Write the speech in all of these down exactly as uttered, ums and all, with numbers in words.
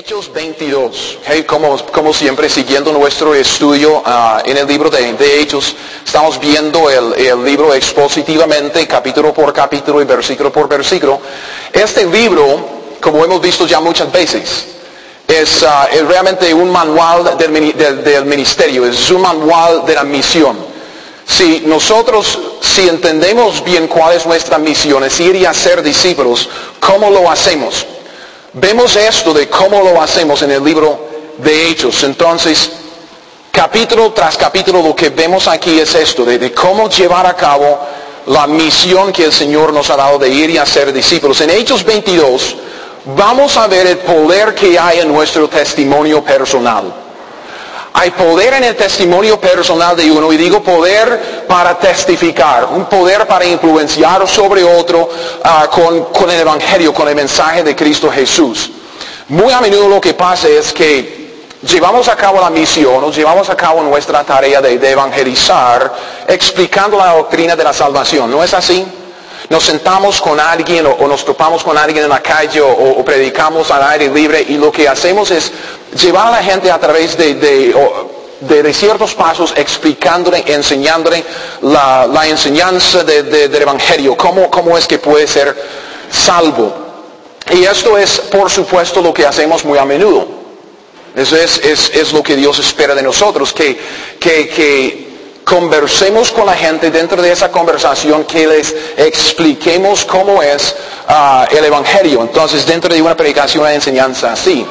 Hechos veintidós, hey, como, como siempre siguiendo nuestro estudio uh, en el libro de, de Hechos, estamos viendo el, el libro expositivamente, capítulo por capítulo y versículo por versículo. Este libro, como hemos visto ya muchas veces, es, uh, es realmente un manual del, del, del ministerio, es un manual de la misión. Si nosotros, si entendemos bien cuál es nuestra misión, es ir y hacer discípulos, ¿cómo lo hacemos? Vemos esto de cómo lo hacemos en el libro de Hechos. Entonces, capítulo tras capítulo lo que vemos aquí es esto, de, de cómo llevar a cabo la misión que el Señor nos ha dado de ir y hacer discípulos. En Hechos veintidós vamos a ver el poder que hay en nuestro testimonio personal. Hay poder en el testimonio personal de uno, y digo poder para testificar, un poder para influenciar sobre otro uh, con, con el Evangelio, con el mensaje de Cristo Jesús. Muy a menudo lo que pasa es que llevamos a cabo la misión, o llevamos a cabo nuestra tarea de, de evangelizar, explicando la doctrina de la salvación. ¿No es así? Nos sentamos con alguien o, o nos topamos con alguien en la calle o, o predicamos al aire libre, y lo que hacemos es llevar a la gente a través de, de, de, de ciertos pasos, explicándole, enseñándole la, la enseñanza de, de, del Evangelio, cómo, cómo es que puede ser salvo. Y esto es, por supuesto, lo que hacemos muy a menudo. Eso es, es, es lo que Dios espera de nosotros, que, que, que conversemos con la gente, dentro de esa conversación que les expliquemos cómo es uh, el Evangelio. Entonces, dentro de una predicación, una enseñanza así.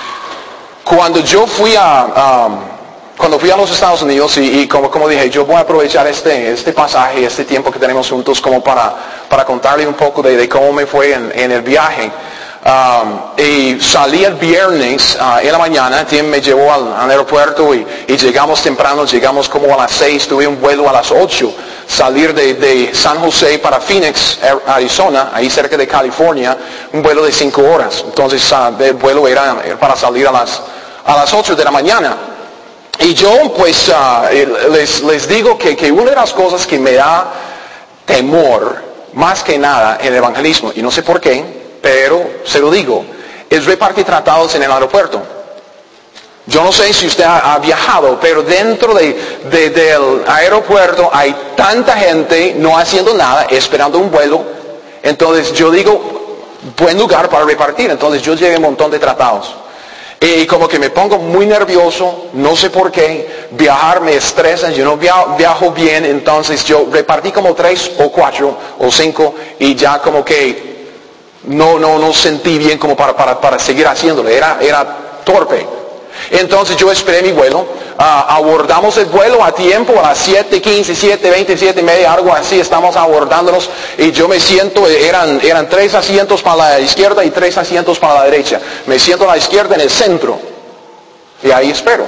Cuando yo fui a, um, cuando fui a los Estados Unidos, y, y como, como dije, yo voy a aprovechar este, este pasaje, este tiempo que tenemos juntos, como para, para contarle un poco de, de cómo me fue en, en el viaje. Um, y salí el viernes uh, en la mañana, Tim me llevó al, al aeropuerto y, y llegamos temprano, llegamos como a las seis, tuve un vuelo a las ocho, salir de, de San José para Phoenix, Arizona, ahí cerca de California, un vuelo de cinco horas. Entonces uh, el vuelo era, era para salir a las, a las ocho de la mañana. Y yo pues uh, les, les digo que, que una de las cosas que me da temor, más que nada, en el evangelismo, y no sé por qué, pero se lo digo, es repartir tratados en el aeropuerto. Yo no sé si usted ha, ha viajado, pero dentro de, de, del aeropuerto hay tanta gente no haciendo nada, esperando un vuelo. Entonces yo digo, buen lugar para repartir. Entonces yo llevé un montón de tratados. Y como que me pongo muy nervioso, no sé por qué, viajar me estresa, yo no viajo, viajo bien, entonces yo repartí como tres o cuatro o cinco, y ya como que No, no, no sentí bien como para, para, para seguir haciéndolo, era, era torpe. Entonces yo esperé mi vuelo, uh, abordamos el vuelo a tiempo, a las siete quince, siete veinte, siete y media, algo así, estamos abordándonos, y yo me siento, eran, eran tres asientos para la izquierda y tres asientos para la derecha. Me siento a la izquierda en el centro, y ahí espero.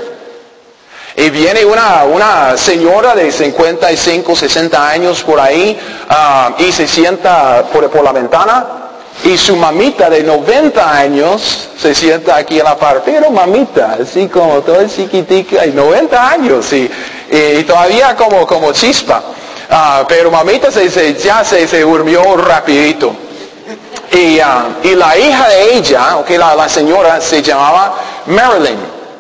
Y viene una, una señora de cincuenta y cinco, sesenta años por ahí, uh, y se sienta por, por la ventana. Y su mamita de noventa años se sienta aquí a la par, pero mamita, así como toda chiquitica, y noventa años, y, y todavía como, como chispa. Uh, pero mamita se, se, ya se, se durmió rapidito. Y, uh, y la hija de ella, okay, la, la señora, se llamaba Marilyn.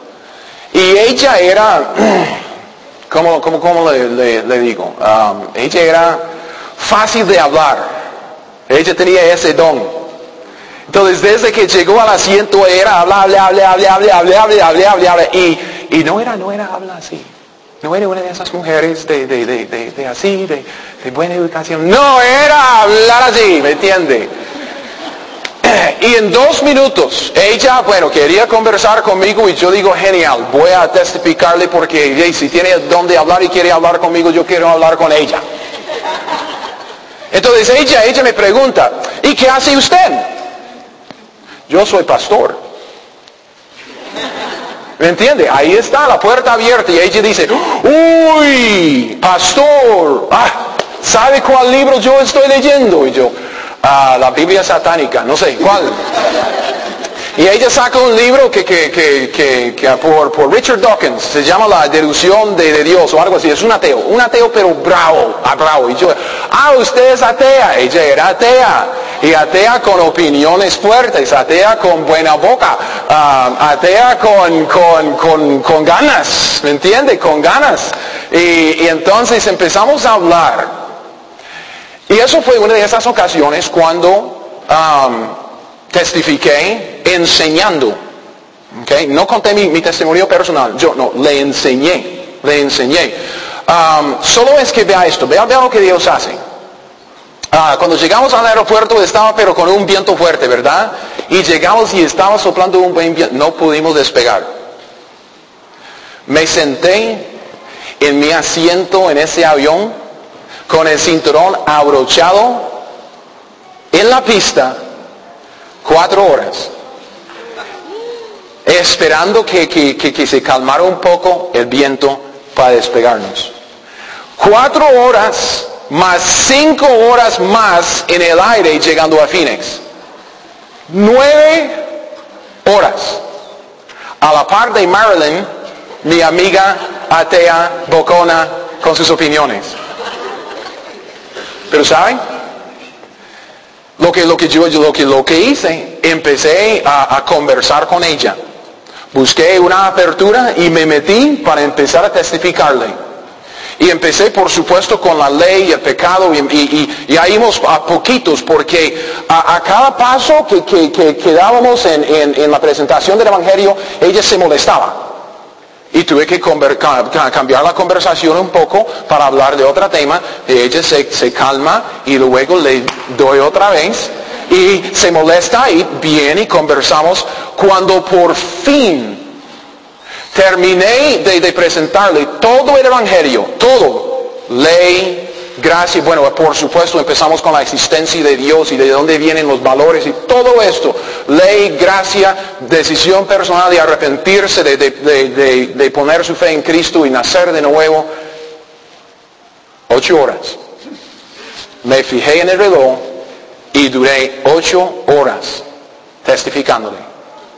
Y ella era, ¿cómo, cómo, cómo le, le, le digo? Um, ella era fácil de hablar. Ella tenía ese don. Entonces, desde que llegó al asiento, era hablar, hablar, hablar, hablar, hablar, hablar, hablar, hablar, hablar. Y, y no era, no era hablar así. No era una de esas mujeres de, de, de, de, de así, de, de buena educación. No, era hablar así, ¿me entiende? Y en dos minutos, ella, bueno, quería conversar conmigo, y yo digo, genial, voy a testificarle, porque hey, si tiene dónde hablar y quiere hablar conmigo, yo quiero hablar con ella. Entonces ella, ella me pregunta, ¿y qué hace usted? Yo soy pastor. ¿Me entiende? Ahí está la puerta abierta, y ella dice, uy, pastor, ah, ¿sabe cuál libro yo estoy leyendo? Y yo, ah, la Biblia satánica, no sé, ¿cuál? Y ella saca un libro que, que, que, que, que por, por Richard Dawkins, se llama La Deducción de, de Dios, o algo así. Es un ateo, un ateo pero bravo, ah, bravo. Y yo, ah, usted es atea. Ella era atea. y atea con opiniones fuertes, atea con buena boca, uh, atea con, con, con, con ganas, ¿me entiende? Con ganas. Y, y entonces empezamos a hablar. Y eso fue una de esas ocasiones cuando um, testifiqué enseñando. Okay? No conté mi, mi testimonio personal, yo no, le enseñé, le enseñé. Um, solo es que vea esto, vea, vea lo que Dios hace. Uh, cuando llegamos al aeropuerto estaba pero con un viento fuerte, ¿verdad? Y llegamos y estaba soplando un buen viento, no pudimos despegar. Me senté en mi asiento en ese avión, con el cinturón abrochado, en la pista, cuatro horas. Esperando que, que, que, que se calmara un poco el viento para despegarnos. Cuatro horas más cinco horas más en el aire llegando a Phoenix. Nueve horas. A la par de Marilyn, mi amiga atea, bocona, con sus opiniones. Pero ¿saben? Lo que, lo que, yo, lo que, lo que hice, empecé a, a conversar con ella. Busqué una apertura y me metí para empezar a testificarle. Y empecé, por supuesto, con la ley y el pecado, y, y, y, y ahí íbamos a poquitos, porque a, a cada paso que, que, que, que dábamos en, en, en la presentación del Evangelio, ella se molestaba. Y tuve que conver, cambiar la conversación un poco para hablar de otro tema. Ella se, se calma y luego le doy otra vez. Y se molesta y viene y conversamos. Cuando por fin terminé de, de presentarle todo el Evangelio, todo, ley, gracia, bueno, por supuesto empezamos con la existencia de Dios y de dónde vienen los valores y todo esto, ley, gracia, decisión personal de arrepentirse, de, de, de, de, de poner su fe en Cristo y nacer de nuevo. Ocho horas. Me fijé en el reloj y duré ocho horas testificándole.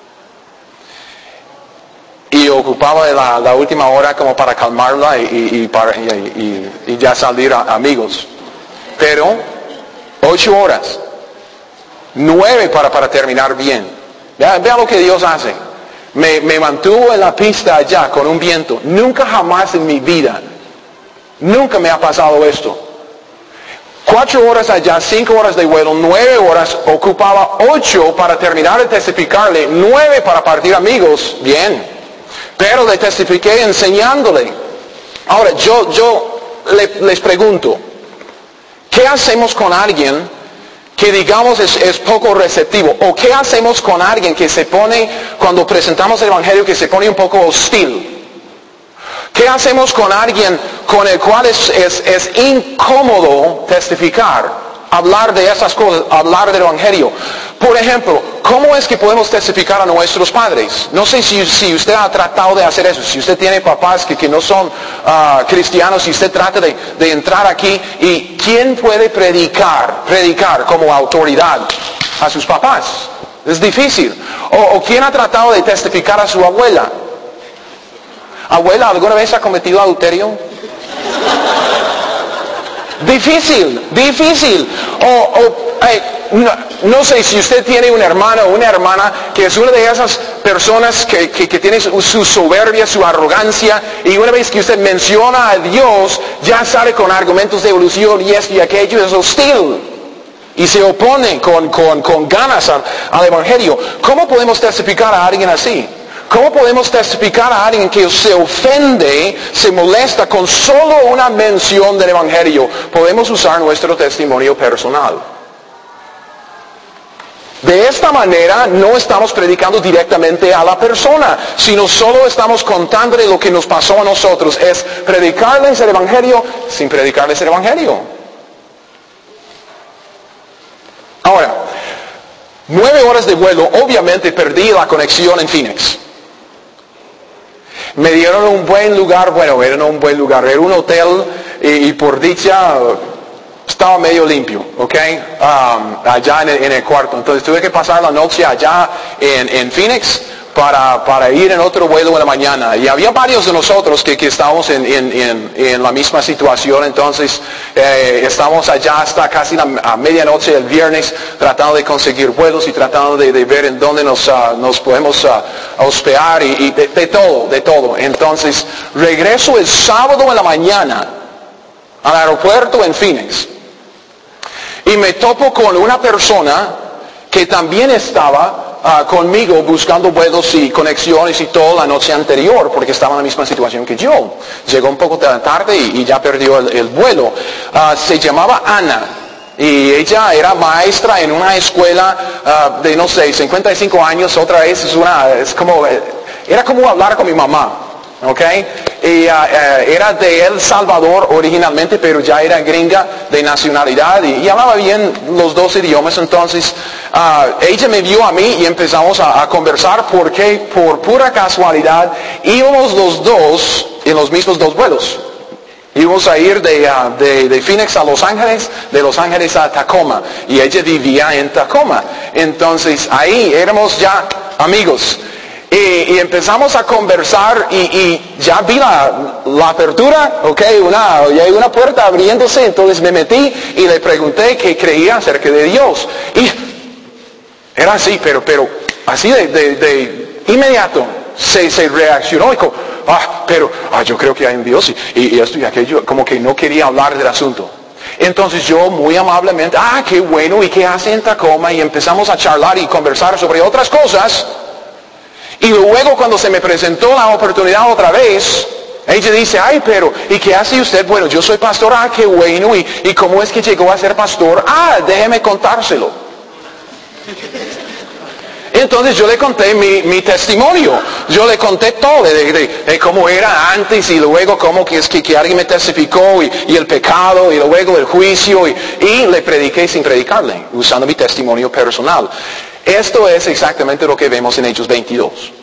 Y ocupaba la, la última hora como para calmarla y, y, y, para, y, y, y ya salir a, amigos. Pero ocho horas, nueve para, para terminar bien. Vea, vea lo que Dios hace. Me, me mantuvo en la pista allá con un viento. Nunca jamás en mi vida, nunca me ha pasado esto. Cuatro horas allá, cinco horas de vuelo, nueve horas, ocupaba ocho para terminar de testificarle, nueve para partir amigos, bien. Pero le testifiqué enseñándole. Ahora, yo, yo le, les pregunto, ¿qué hacemos con alguien que digamos es, es poco receptivo? ¿O qué hacemos con alguien que se pone, cuando presentamos el Evangelio, que se pone un poco hostil? ¿Qué hacemos con alguien con el cual es, es, es incómodo testificar? Hablar de esas cosas, hablar del Evangelio. Por ejemplo, ¿cómo es que podemos testificar a nuestros padres? No sé si, si usted ha tratado de hacer eso, si usted tiene papás que, que no son uh, cristianos, si usted trata de, de entrar aquí, y ¿quién puede predicar, predicar como autoridad a sus papás? Es difícil. O, o ¿quién ha tratado de testificar a su abuela? ¿Abuela, alguna vez ha cometido adulterio? Difícil, difícil. O, o eh, no, no sé si usted tiene un hermano o una hermana que es una de esas personas que, que, que tiene su, su soberbia, su arrogancia, y una vez que usted menciona a Dios, ya sale con argumentos de evolución y esto y aquello, es hostil. Y se opone con, con, con ganas al, al Evangelio. ¿Cómo podemos testificar a alguien así? ¿Cómo podemos testificar a alguien que se ofende, se molesta con solo una mención del Evangelio? Podemos usar nuestro testimonio personal. De esta manera no estamos predicando directamente a la persona, sino solo estamos contándole lo que nos pasó a nosotros. Es predicarles el Evangelio sin predicarles el Evangelio. Ahora, nueve horas de vuelo, obviamente perdí la conexión en Phoenix. Me dieron un buen lugar, bueno, era un buen lugar, era un hotel y, y por dicha estaba medio limpio, ¿ok? Um, allá en el, en el cuarto. Entonces tuve que pasar la noche allá en, en Phoenix para, para ir en otro vuelo en la mañana. Y había varios de nosotros que, que estábamos en, en, en, en la misma situación. Entonces eh, estamos allá hasta casi la, a medianoche el viernes tratando de conseguir vuelos y tratando de, de ver en dónde nos, uh, nos podemos uh, hospedar y, y de, de todo, de todo. Entonces regreso el sábado en la mañana al aeropuerto en Phoenix. Y me topo con una persona que también estaba Uh, conmigo buscando vuelos y conexiones y todo la noche anterior, porque estaba en la misma situación que yo. Llegó un poco tarde y, y ya perdió el, el vuelo. Uh, se llamaba Ana y ella era maestra en una escuela uh, de, no sé, cincuenta y cinco años. Otra vez es una, es como, era como hablar con mi mamá. ¿Ok? Y uh, uh, era de El Salvador originalmente, pero ya era gringa de nacionalidad y, y hablaba bien los dos idiomas. Entonces uh, ella me vio a mí y empezamos a, a conversar porque por pura casualidad íbamos los dos en los mismos dos vuelos. Íbamos a ir de, uh, de, de Phoenix a Los Ángeles, de Los Ángeles a Tacoma, y ella vivía en Tacoma. Entonces ahí éramos ya amigos. Y, y empezamos a conversar y, y ya vi la, la apertura, ok, una, y hay una puerta abriéndose. Entonces me metí y le pregunté qué creía acerca de Dios. Y era así, pero, pero así de, de, de inmediato se, se reaccionó y dijo, ah, pero ah, yo creo que hay un Dios y, y, y esto y aquello, como que no quería hablar del asunto. Entonces yo muy amablemente, ah, qué bueno, ¿y qué hace en Tacoma? Y empezamos a charlar y conversar sobre otras cosas. Y luego cuando se me presentó la oportunidad otra vez, ella dice, ay, pero, ¿y qué hace usted? Bueno, yo soy pastor, ah, qué bueno, ¿y, y cómo es que llegó a ser pastor? Ah, déjeme contárselo. Entonces yo le conté mi, mi testimonio, yo le conté todo de, de, de cómo era antes y luego cómo que es que, que alguien me testificó y, y el pecado y luego el juicio y, y le prediqué sin predicarle, usando mi testimonio personal. Esto es exactamente lo que vemos en Hechos veintidós.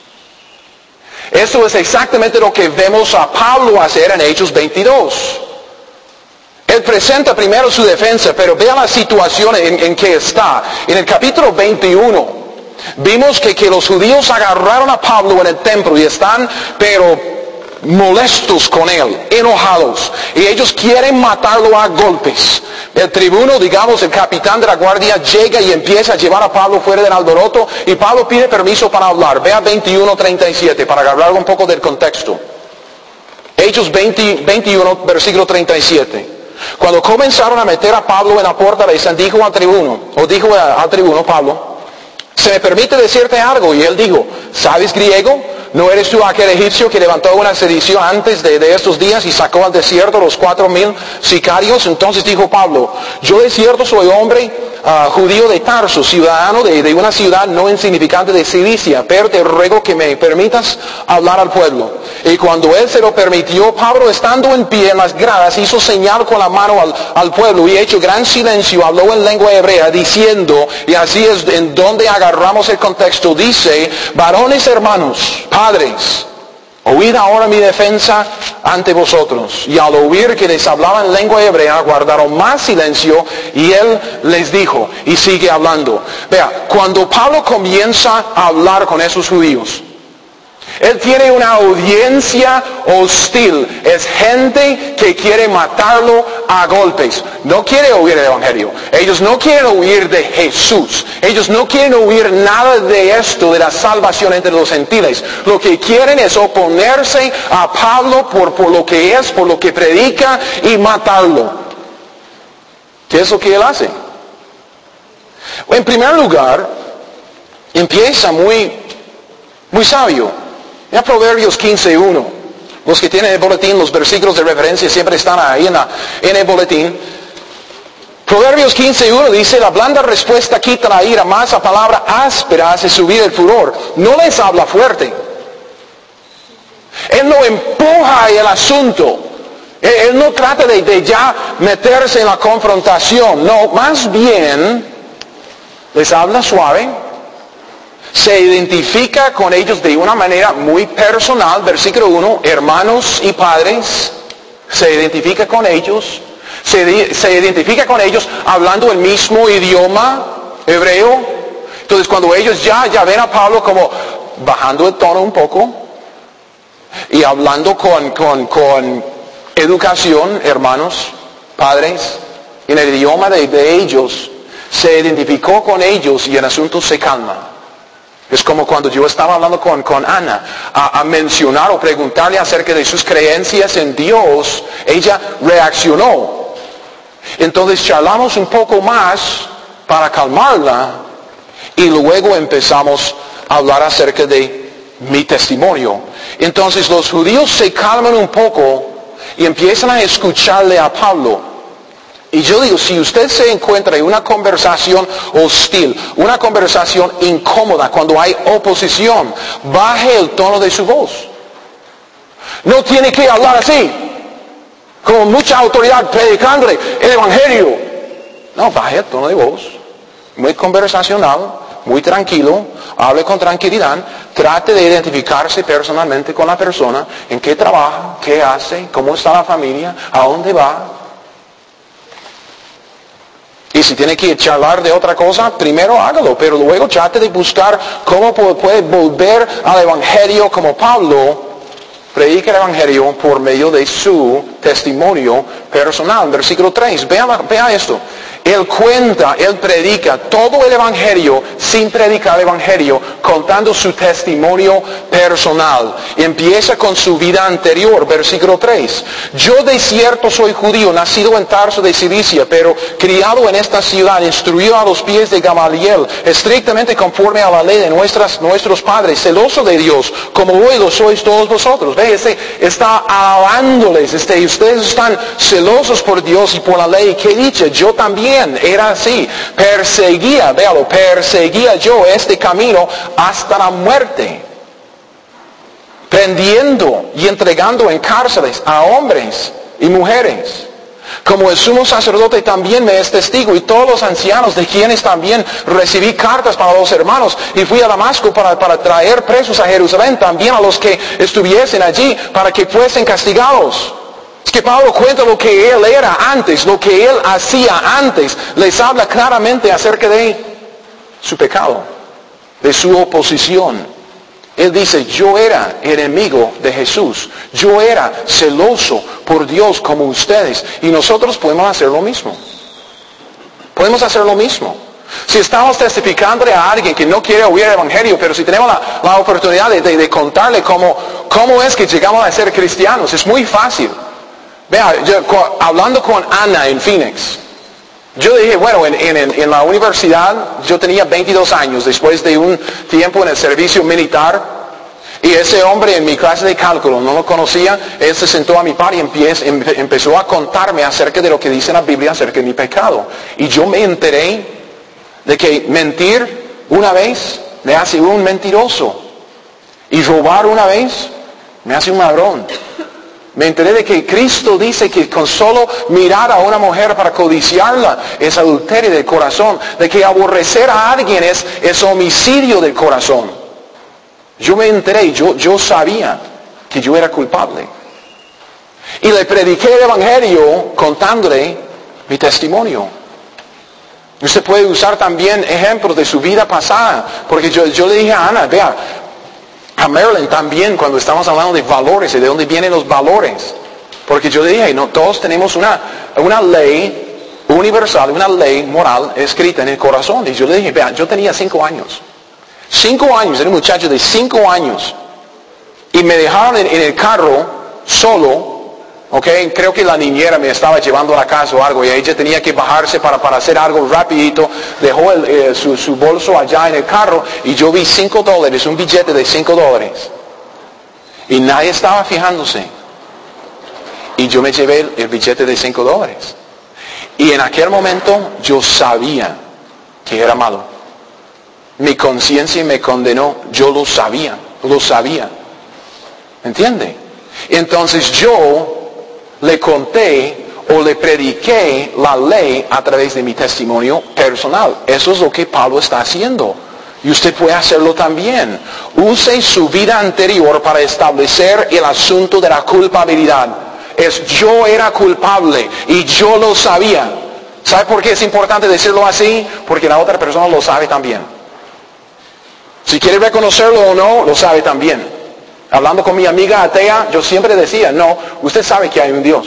Esto es exactamente lo que vemos a Pablo hacer en Hechos veintidós. Él presenta primero su defensa, pero vea la situación en, en que está. En el capítulo veintiuno, vimos que, que los judíos agarraron a Pablo en el templo y están, pero molestos con él, enojados, y ellos quieren matarlo a golpes. El tribuno, digamos el capitán de la guardia, llega y empieza a llevar a Pablo fuera del alboroto y Pablo pide permiso para hablar. Vea veintiuno treinta y siete para agarrar un poco del contexto. Hechos veinte, veintiuno versículo treinta y siete. Cuando comenzaron a meter a Pablo en la fortaleza, dijo al tribuno, o dijo al tribuno Pablo, ¿se me permite decirte algo? Y él dijo, ¿sabes griego? ¿No eres tú aquel egipcio que levantó una sedición antes de, de estos días y sacó al desierto los cuatro mil sicarios? Entonces dijo Pablo, yo de cierto soy hombre uh, judío de Tarso, ciudadano de, de una ciudad no insignificante de Cilicia, pero te ruego que me permitas hablar al pueblo. Y cuando él se lo permitió, Pablo, estando en pie en las gradas, hizo señal con la mano al, al pueblo y hecho gran silencio, habló en lengua hebrea, diciendo, y así es en donde agarramos el contexto, dice, varones hermanos, padres, oíd ahora mi defensa ante vosotros. Y al oír que les hablaba en lengua hebrea, guardaron más silencio, y él les dijo, y sigue hablando. Vea, cuando Pablo comienza a hablar con esos judíos, él tiene una audiencia hostil. Es gente que quiere matarlo a golpes. No quiere oír el Evangelio. Ellos no quieren oír de Jesús. Ellos no quieren oír nada de esto, de la salvación entre los gentiles. Lo que quieren es oponerse a Pablo por, por lo que es, por lo que predica y matarlo. ¿Qué es lo que él hace? En primer lugar, empieza muy, muy sabio. Ya Proverbios quince uno. Los que tienen el boletín, los versículos de referencia siempre están ahí en, la, en el boletín. Proverbios quince uno dice, la blanda respuesta quita la ira, más la palabra áspera hace subir el furor. No les habla fuerte. Él no empuja el asunto. Él, él no trata de, de ya meterse en la confrontación. No, más bien les habla suave. Se identifica con ellos de una manera muy personal. Versículo uno, hermanos y padres. Se identifica con ellos. Se, se identifica con ellos hablando el mismo idioma hebreo. Entonces cuando ellos ya, ya ven a Pablo como bajando el tono un poco y hablando con, con, con educación, hermanos, padres, en el idioma de, de ellos, se identificó con ellos y el asunto se calma. Es como cuando yo estaba hablando con, con Ana, a, a mencionar o preguntarle acerca de sus creencias en Dios, ella reaccionó. Entonces charlamos un poco más para calmarla y luego empezamos a hablar acerca de mi testimonio. Entonces los judíos se calman un poco y empiezan a escucharle a Pablo. Y yo digo, si usted se encuentra en una conversación hostil, una conversación incómoda, cuando hay oposición, baje el tono de su voz. No tiene que hablar así, con mucha autoridad, predicándole el evangelio. No, baje el tono de voz. Muy conversacional, muy tranquilo, hable con tranquilidad, trate de identificarse personalmente con la persona, en qué trabaja, qué hace, cómo está la familia, a dónde va. Y si tiene que charlar de otra cosa, primero hágalo, pero luego trate de buscar cómo puede volver al evangelio como Pablo predica el evangelio por medio de su testimonio personal. Versículo tres, vea, vea esto. Él cuenta, él predica todo el evangelio sin predicar el evangelio, contando su testimonio personal. Empieza con su vida anterior, versículo tres. Yo de cierto soy judío, nacido en Tarso de Cilicia, pero criado en esta ciudad, instruido a los pies de Gamaliel, estrictamente conforme a la ley de nuestras, nuestros padres, celoso de Dios, como hoy lo sois todos vosotros. Ve, este está alabándoles, este, ustedes están celosos por Dios y por la ley. ¿Qué dice? Yo también era así, perseguía, véalo, perseguía yo este camino hasta la muerte, prendiendo y entregando en cárceles a hombres y mujeres. Como el sumo sacerdote también me es testigo, y todos los ancianos, de quienes también recibí cartas para los hermanos, y fui a Damasco para, para traer presos a Jerusalén, también a los que estuviesen allí, para que fuesen castigados. Es que Pablo cuenta lo que él era antes, lo que él hacía antes. Les habla claramente acerca de su pecado, de su oposición. Él dice, yo era enemigo de Jesús. Yo era celoso por Dios como ustedes. Y nosotros podemos hacer lo mismo. Podemos hacer lo mismo. Si estamos testificándole a alguien que no quiere oír el evangelio, pero si tenemos la, la oportunidad de, de, de contarle cómo, cómo es que llegamos a ser cristianos, es muy fácil. Vea, yo, hablando con Ana en Phoenix, yo dije, bueno, en, en, en la universidad yo tenía veintidós años, después de un tiempo en el servicio militar, y ese hombre en mi clase de cálculo, no lo conocía, él se sentó a mi par y empieza, empe, empezó a contarme acerca de lo que dice la Biblia acerca de mi pecado. Y yo me enteré de que mentir una vez me hace un mentiroso, y robar una vez me hace un ladrón. Me enteré de que Cristo dice que con solo mirar a una mujer para codiciarla es adulterio del corazón, de que aborrecer a alguien es, es homicidio del corazón. Yo me enteré, yo, yo sabía que yo era culpable. Y le prediqué el evangelio contándole mi testimonio. Usted puede usar también ejemplos de su vida pasada, porque yo, yo le dije a Ana, vea, a Marilyn también, cuando estamos hablando de valores y de dónde vienen los valores. Porque yo dije, no, todos tenemos una, una ley universal, una ley moral escrita en el corazón. Y yo le dije, vea, yo tenía cinco años. Cinco años, era un muchacho de cinco años. Y me dejaron en, en el carro solo. Ok, creo que la niñera me estaba llevando a la casa o algo y ella tenía que bajarse para, para hacer algo rapidito. Dejó el, eh, su, su bolso allá en el carro y yo vi cinco dólares, un billete de cinco dólares. Y nadie estaba fijándose. Y yo me llevé el, el billete de cinco dólares. Y en aquel momento yo sabía que era malo. Mi conciencia me condenó, yo lo sabía, lo sabía. ¿Entiende? Entonces yo le conté o le prediqué la ley a través de mi testimonio personal. Eso es lo que Pablo está haciendo. Y usted puede hacerlo también. Use su vida anterior para establecer el asunto de la culpabilidad. Es yo era culpable y yo lo sabía. ¿Sabe por qué es importante decirlo así? Porque la otra persona lo sabe también. Si quiere reconocerlo o no, lo sabe también. Hablando con mi amiga atea, yo siempre decía, no, usted sabe que hay un Dios.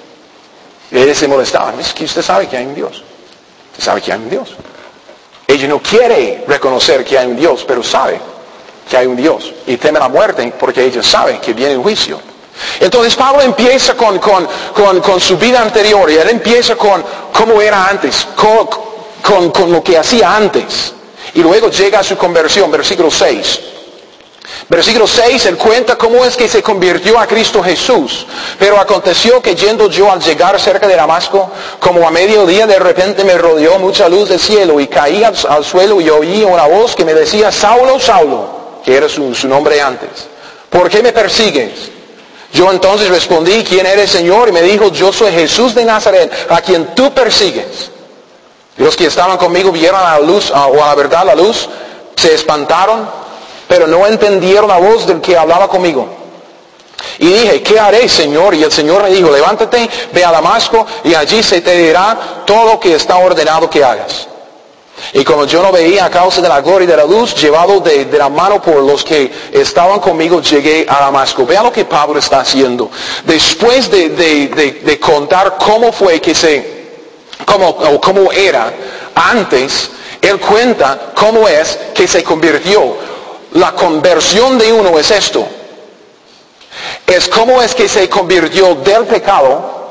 Y ella se molestaba, es que usted sabe que hay un Dios. Usted sabe que hay un Dios. Ella no quiere reconocer que hay un Dios, pero sabe que hay un Dios. Y teme la muerte porque ella sabe que viene el juicio. Entonces Pablo empieza con, con, con, con su vida anterior y él empieza con cómo era antes, con, con, con lo que hacía antes. Y luego llega a su conversión, versículo seis. Versículo seis, él cuenta cómo es que se convirtió a Cristo Jesús. Pero aconteció que yendo yo al llegar cerca de Damasco, como a mediodía de repente me rodeó mucha luz del cielo y caí al, al suelo y oí una voz que me decía, Saulo, Saulo, que era su, su nombre antes, ¿por qué me persigues? Yo entonces respondí, ¿quién eres, Señor? Y me dijo, yo soy Jesús de Nazaret, a quien tú persigues. Y los que estaban conmigo vieron a la luz, o a la verdad la luz, se espantaron, pero no entendieron la voz del que hablaba conmigo. Y dije, ¿qué haré, Señor? Y el Señor me dijo, levántate, ve a Damasco, y allí se te dirá todo lo que está ordenado que hagas. Y como yo no veía a causa de la gloria y de la luz, llevado de, de la mano por los que estaban conmigo, llegué a Damasco. Vea lo que Pablo está haciendo. Después de, de, de, de contar cómo fue que se, cómo, o cómo era antes, él cuenta cómo es que se convirtió. La conversión de uno es esto. Es cómo es que se convirtió del pecado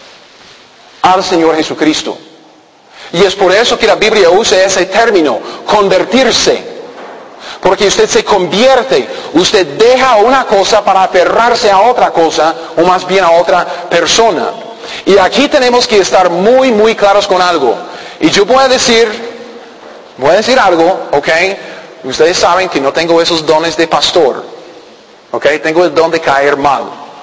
al Señor Jesucristo. Y es por eso que la Biblia usa ese término, convertirse. Porque usted se convierte, usted deja una cosa para aferrarse a otra cosa, o más bien a otra persona. Y aquí tenemos que estar muy, muy claros con algo. Y yo voy a decir, voy a decir algo, ¿ok? Ustedes saben que no tengo esos dones de pastor, ¿ok? Tengo el don de caer mal.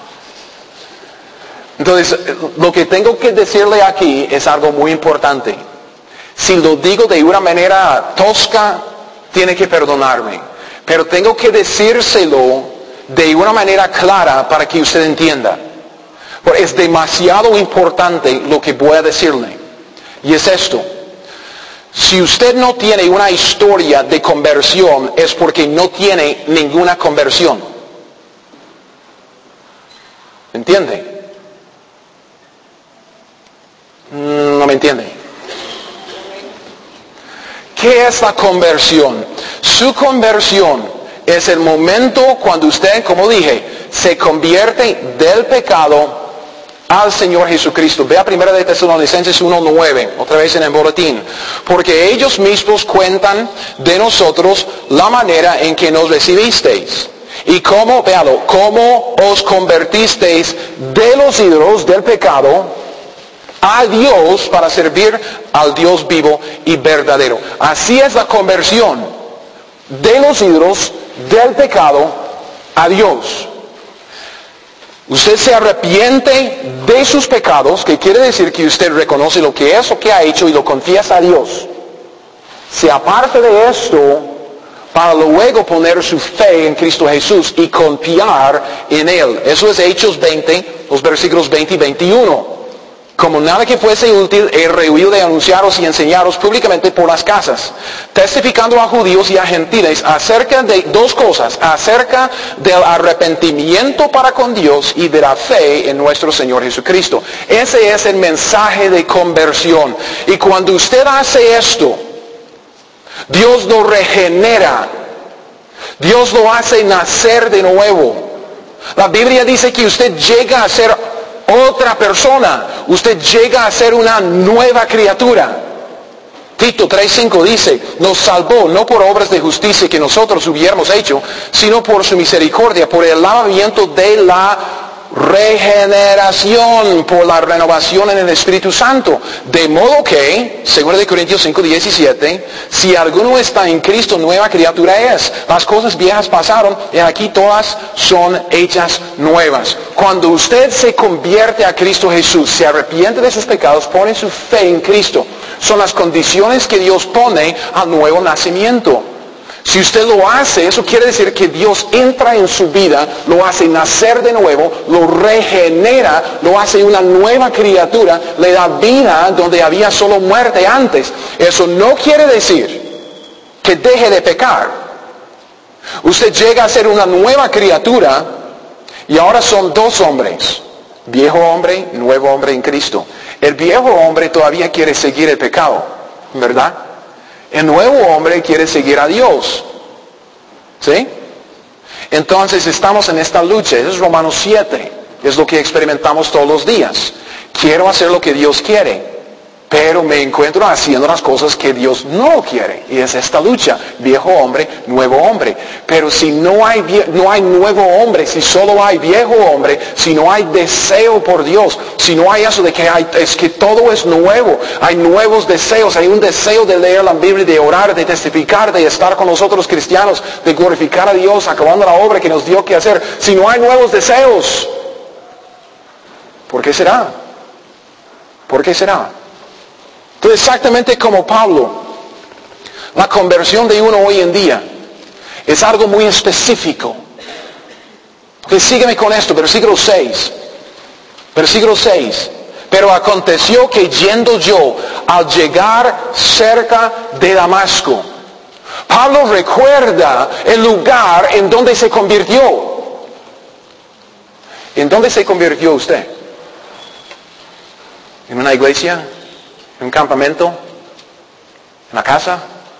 Entonces, lo que tengo que decirle aquí es algo muy importante. Si lo digo de una manera tosca, tiene que perdonarme. Pero tengo que decírselo de una manera clara para que usted entienda. Porque es demasiado importante lo que voy a decirle. Y es esto. Si usted no tiene una historia de conversión, es porque no tiene ninguna conversión. ¿Entiende? No me entiende. ¿Qué es la conversión? Su conversión es el momento cuando usted, como dije, se convierte del pecado al Señor Jesucristo. Vea primera de Tesalonicenses uno nueve, otra vez en el boletín. Porque ellos mismos cuentan de nosotros la manera en que nos recibisteis. Y cómo, véalo, cómo os convertisteis de los ídolos del pecado a Dios para servir al Dios vivo y verdadero. Así es la conversión de los ídolos del pecado a Dios. Usted se arrepiente de sus pecados, que quiere decir que usted reconoce lo que es o que ha hecho y lo confiesa a Dios. Se aparte de esto para luego poner su fe en Cristo Jesús y confiar en Él. Eso es Hechos veinte, los versículos veinte y veintiuno. Como nada que fuese útil, he rehuido de anunciaros y enseñaros públicamente por las casas, testificando a judíos y a gentiles acerca de dos cosas, acerca del arrepentimiento para con Dios y de la fe en nuestro Señor Jesucristo. Ese es el mensaje de conversión. Y cuando usted hace esto, Dios lo regenera. Dios lo hace nacer de nuevo. La Biblia dice que usted llega a ser otra persona, usted llega a ser una nueva criatura. Tito tres cinco dice, nos salvó no por obras de justicia que nosotros hubiéramos hecho, sino por su misericordia, por el lavamiento de la regeneración, por la renovación en el Espíritu Santo. De modo que, según de Corintios cinco diecisiete, si alguno está en Cristo, nueva criatura es. Las cosas viejas pasaron y aquí todas son hechas nuevas. Cuando usted se convierte a Cristo Jesús, se arrepiente de sus pecados, pone su fe en Cristo, son las condiciones que Dios pone al nuevo nacimiento. Si usted lo hace, eso quiere decir que Dios entra en su vida, lo hace nacer de nuevo, lo regenera, lo hace una nueva criatura, le da vida donde había solo muerte antes. Eso no quiere decir que deje de pecar. Usted llega a ser una nueva criatura y ahora son dos hombres. Viejo hombre, nuevo hombre en Cristo. El viejo hombre todavía quiere seguir el pecado, ¿verdad? El nuevo hombre quiere seguir a Dios. ¿Sí? Entonces estamos en esta lucha. Eso es Romanos siete. Es lo que experimentamos todos los días. Quiero hacer lo que Dios quiere, pero me encuentro haciendo las cosas que Dios no quiere. Y es esta lucha. Viejo hombre, nuevo hombre. Pero si no hay, no hay nuevo hombre, si solo hay viejo hombre, si no hay deseo por Dios, si no hay eso de que hay, es que todo es nuevo, hay nuevos deseos, hay un deseo de leer la Biblia, de orar, de testificar, de estar con nosotros cristianos, de glorificar a Dios, acabando la obra que nos dio que hacer. Si no hay nuevos deseos, ¿por qué será? ¿Por qué será? Entonces, exactamente como Pablo, la conversión de uno hoy en día es algo muy específico. Entonces, sígueme con esto, versículo seis. Versículo seis. Pero aconteció que yendo yo al llegar cerca de Damasco, Pablo recuerda el lugar en donde se convirtió. ¿En dónde se convirtió usted? ¿En una iglesia? ¿En un campamento? ¿En la casa?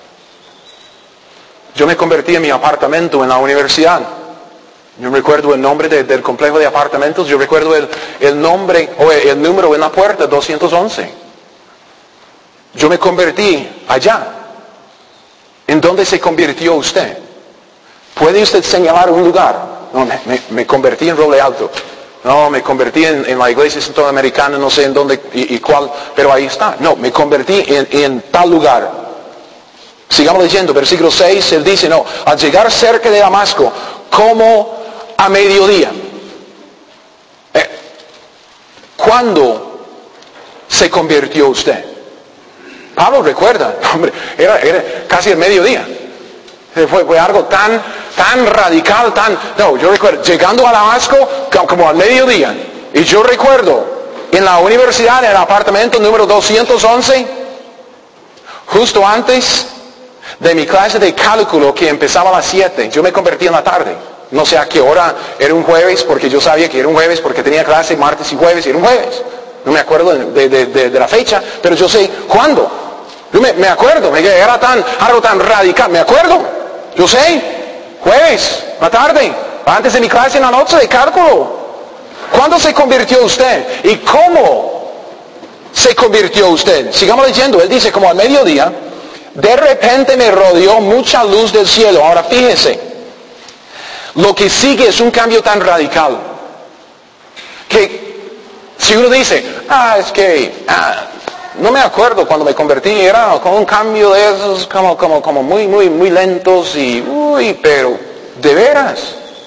Yo me convertí en mi apartamento en la universidad. Yo recuerdo el nombre de, del complejo de apartamentos. Yo recuerdo el, el nombre o el, el número en la puerta, doscientos once. Yo me convertí allá. ¿En dónde se convirtió usted? ¿Puede usted señalar un lugar? No, me, me, me convertí en Roble Alto. No, me convertí en, en la iglesia centroamericana, no sé en dónde y, y cuál, pero ahí está. No, me convertí en, en tal lugar. Sigamos leyendo, versículo seis, él dice, no, al llegar cerca de Damasco, como a mediodía. Eh, ¿Cuándo se convirtió usted? Pablo recuerda, hombre, era, era casi el mediodía. Fue, fue algo tan, tan radical, tan... No, yo recuerdo, llegando a Damasco como al mediodía. Y yo recuerdo, en la universidad, en el apartamento número doscientos once, justo antes de mi clase de cálculo que empezaba a las siete, yo me convertí en la tarde. No sé a qué hora, era un jueves, porque yo sabía que era un jueves, porque tenía clase martes y jueves, y era un jueves. No me acuerdo de, de, de, de la fecha, pero yo sé cuándo. Yo me, me acuerdo, era tan, algo tan radical, me acuerdo. Yo sé, jueves, la tarde, antes de mi clase en la noche de cálculo. ¿Cuándo se convirtió usted? ¿Y cómo se convirtió usted? Sigamos leyendo, él dice, como al mediodía, de repente me rodeó mucha luz del cielo. Ahora fíjese, lo que sigue es un cambio tan radical, que si uno dice, ah, es que... Ah, no me acuerdo cuando me convertí, era como un cambio de esos, como, como, como muy, muy, muy lentos y, uy, pero, de veras.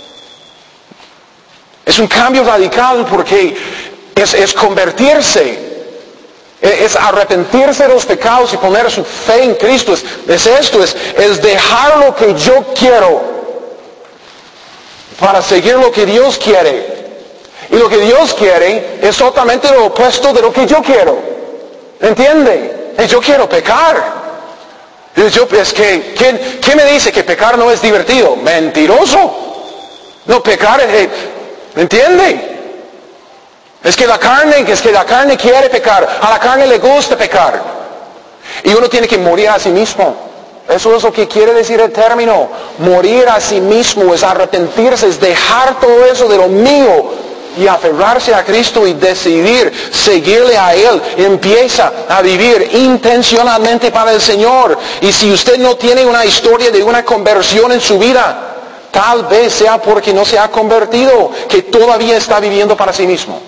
Es un cambio radical porque es, es convertirse, es, es arrepentirse de los pecados y poner su fe en Cristo. Es, es esto, es, es dejar lo que yo quiero para seguir lo que Dios quiere. Y lo que Dios quiere es totalmente lo opuesto de lo que yo quiero. ¿Entiende? Yo quiero pecar. Yo, es que, ¿quién, ¿quién me dice que pecar no es divertido? Mentiroso. No, pecar es... ¿Me entiende? Es que la carne, es que la carne quiere pecar. A la carne le gusta pecar. Y uno tiene que morir a sí mismo. Eso es lo que quiere decir el término. Morir a sí mismo es arrepentirse, es dejar todo eso de lo mío y aferrarse a Cristo y decidir seguirle a Él. Empieza a vivir intencionalmente para el Señor. Y si usted no tiene una historia de una conversión en su vida, tal vez sea porque no se ha convertido, que todavía está viviendo para sí mismo.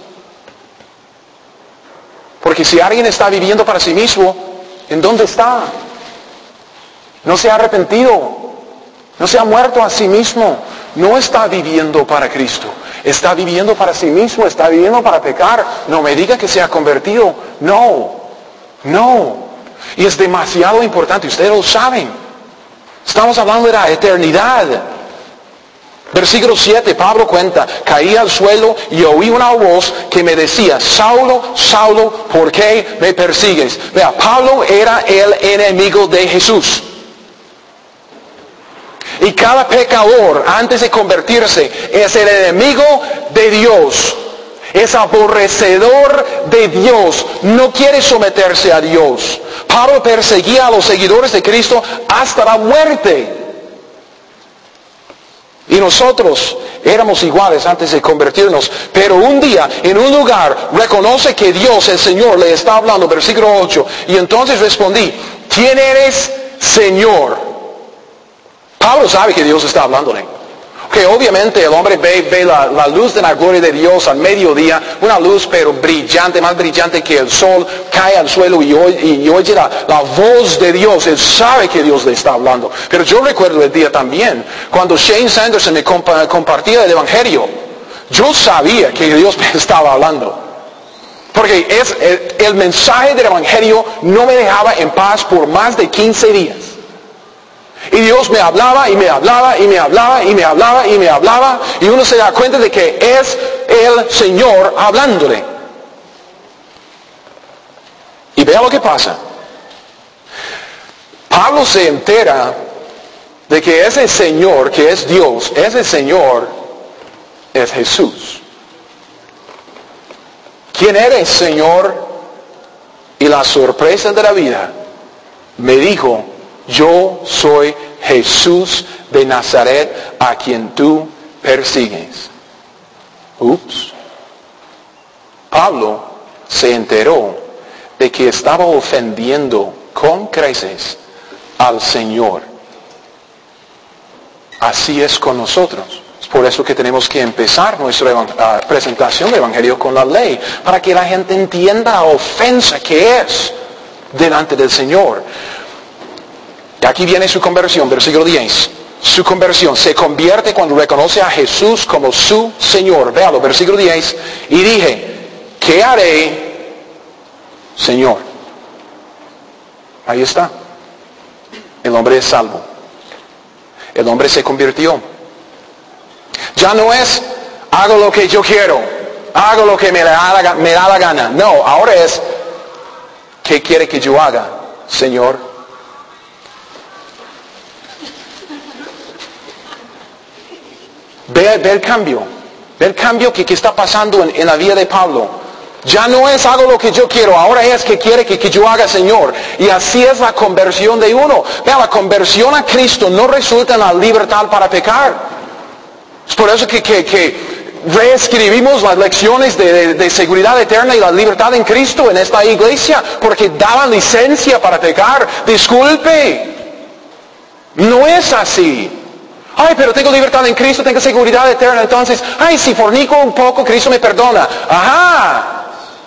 Porque si alguien está viviendo para sí mismo, ¿en dónde está? No se ha arrepentido, no se ha muerto a sí mismo, no está viviendo para Cristo. Está viviendo para sí mismo, está viviendo para pecar. No me diga que se ha convertido. No, no. Y es demasiado importante, ustedes lo saben. Estamos hablando de la eternidad. Versículo siete, Pablo cuenta, caí al suelo y oí una voz que me decía, Saulo, Saulo, ¿por qué me persigues? Vea, Pablo era el enemigo de Jesús. Y cada pecador, antes de convertirse, es el enemigo de Dios. Es aborrecedor de Dios. No quiere someterse a Dios. Pablo perseguía a los seguidores de Cristo hasta la muerte. Y nosotros éramos iguales antes de convertirnos. Pero un día, en un lugar, reconoce que Dios, el Señor, le está hablando. Versículo ocho. Y entonces respondí, ¿quién eres, Señor? Pablo sabe que Dios está hablándole. Que obviamente el hombre ve, ve la, la luz de la gloria de Dios al mediodía, una luz pero brillante, más brillante que el sol, cae al suelo y oye, y oye la, la voz de Dios. Él sabe que Dios le está hablando. Pero yo recuerdo el día también, cuando Shane Sanderson me compa, compartía el Evangelio, yo sabía que Dios me estaba hablando. Porque es, el, el mensaje del Evangelio no me dejaba en paz por más de quince días. Y Dios me hablaba y me hablaba y me hablaba y me hablaba y me hablaba. Y uno se da cuenta de que es el Señor hablándole. Y vea lo que pasa. Pablo se entera de que ese Señor, que es Dios, ese Señor es Jesús. ¿Quién eres, Señor? Y la sorpresa de la vida me dijo, yo soy Jesús de Nazaret a quien tú persigues. Ups. Pablo se enteró de que estaba ofendiendo con creces al Señor. Así es con nosotros. Es por eso que tenemos que empezar nuestra uh, presentación del Evangelio con la ley, para que la gente entienda la ofensa que es delante del Señor. Y aquí viene su conversión, versículo diez. Su conversión se convierte cuando reconoce a Jesús como su Señor. Véalo, versículo diez. Y dije, ¿qué haré, Señor? Ahí está. El hombre es salvo. El hombre se convirtió. Ya no es, hago lo que yo quiero. Hago lo que me da la, me da la gana. No, ahora es, ¿qué quiere que yo haga, Señor? Ve, ve el cambio, ve el cambio que, que está pasando en, en la vida de Pablo. Ya no es hago lo que yo quiero, ahora es que quiere que, que yo haga, Señor. Y así es la conversión de uno. Vea, la conversión a Cristo no resulta en la libertad para pecar. Es por eso que, que, que reescribimos las lecciones de, de, de seguridad eterna y la libertad en Cristo en esta iglesia, porque daban licencia para pecar. Disculpe, no es así. Ay, pero tengo libertad en Cristo, tengo seguridad eterna. Entonces, ay, si fornico un poco, Cristo me perdona. Ajá.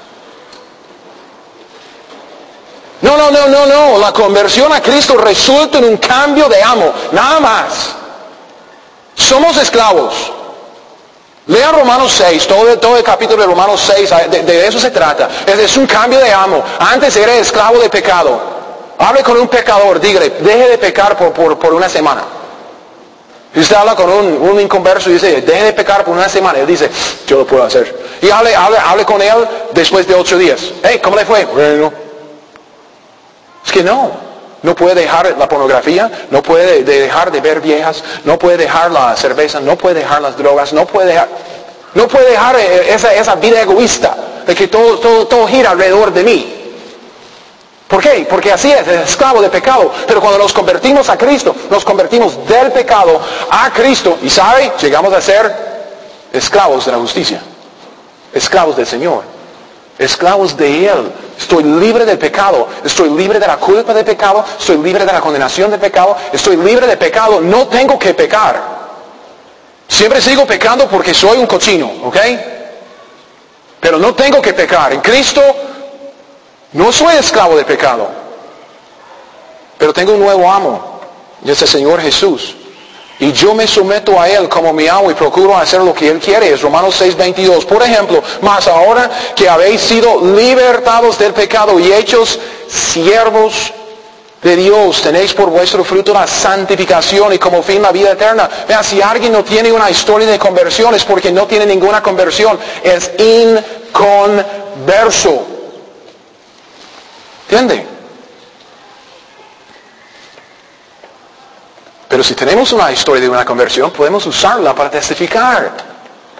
No, no, no, no, no. La conversión a Cristo resulta en un cambio de amo. Nada más. Somos esclavos. Lea Romanos seis, todo, todo el capítulo de Romanos seis, de, de eso se trata. Es, es un cambio de amo. Antes era esclavo de pecado. Hable con un pecador, dígale, deje de pecar por, por, por una semana. Si usted habla con un, un inconverso y dice, deje de pecar por una semana, él dice, yo lo puedo hacer. Y hable, hable, hable con él después de ocho días. Hey, ¿cómo le fue? Bueno. Es que no, no puede dejar la pornografía, no puede dejar de ver viejas, no puede dejar la cerveza, no puede dejar las drogas, no puede dejar, no puede dejar esa, esa vida egoísta de que todo, todo, todo gira alrededor de mí. ¿Por qué? Porque así es, es esclavo de pecado. Pero cuando nos convertimos a Cristo, nos convertimos del pecado a Cristo. Y ¿sabe? Llegamos a ser esclavos de la justicia. Esclavos del Señor. Esclavos de Él. Estoy libre del pecado. Estoy libre de la culpa del pecado. Estoy libre de la condenación del pecado. Estoy libre del pecado. No tengo que pecar. Siempre sigo pecando porque soy un cochino. ¿Ok? Pero no tengo que pecar. En Cristo no soy esclavo del pecado, pero tengo un nuevo amo, y es el Señor Jesús. Y yo me someto a Él como mi amo y procuro hacer lo que Él quiere. Es Romanos seis, veintidós. Por ejemplo, mas ahora que habéis sido libertados del pecado y hechos siervos de Dios, tenéis por vuestro fruto la santificación y como fin la vida eterna. Vean, si alguien no tiene una historia de conversión es porque no tiene ninguna conversión. Es inconverso. ¿Entiende? Pero si tenemos una historia de una conversión, podemos usarla para testificar.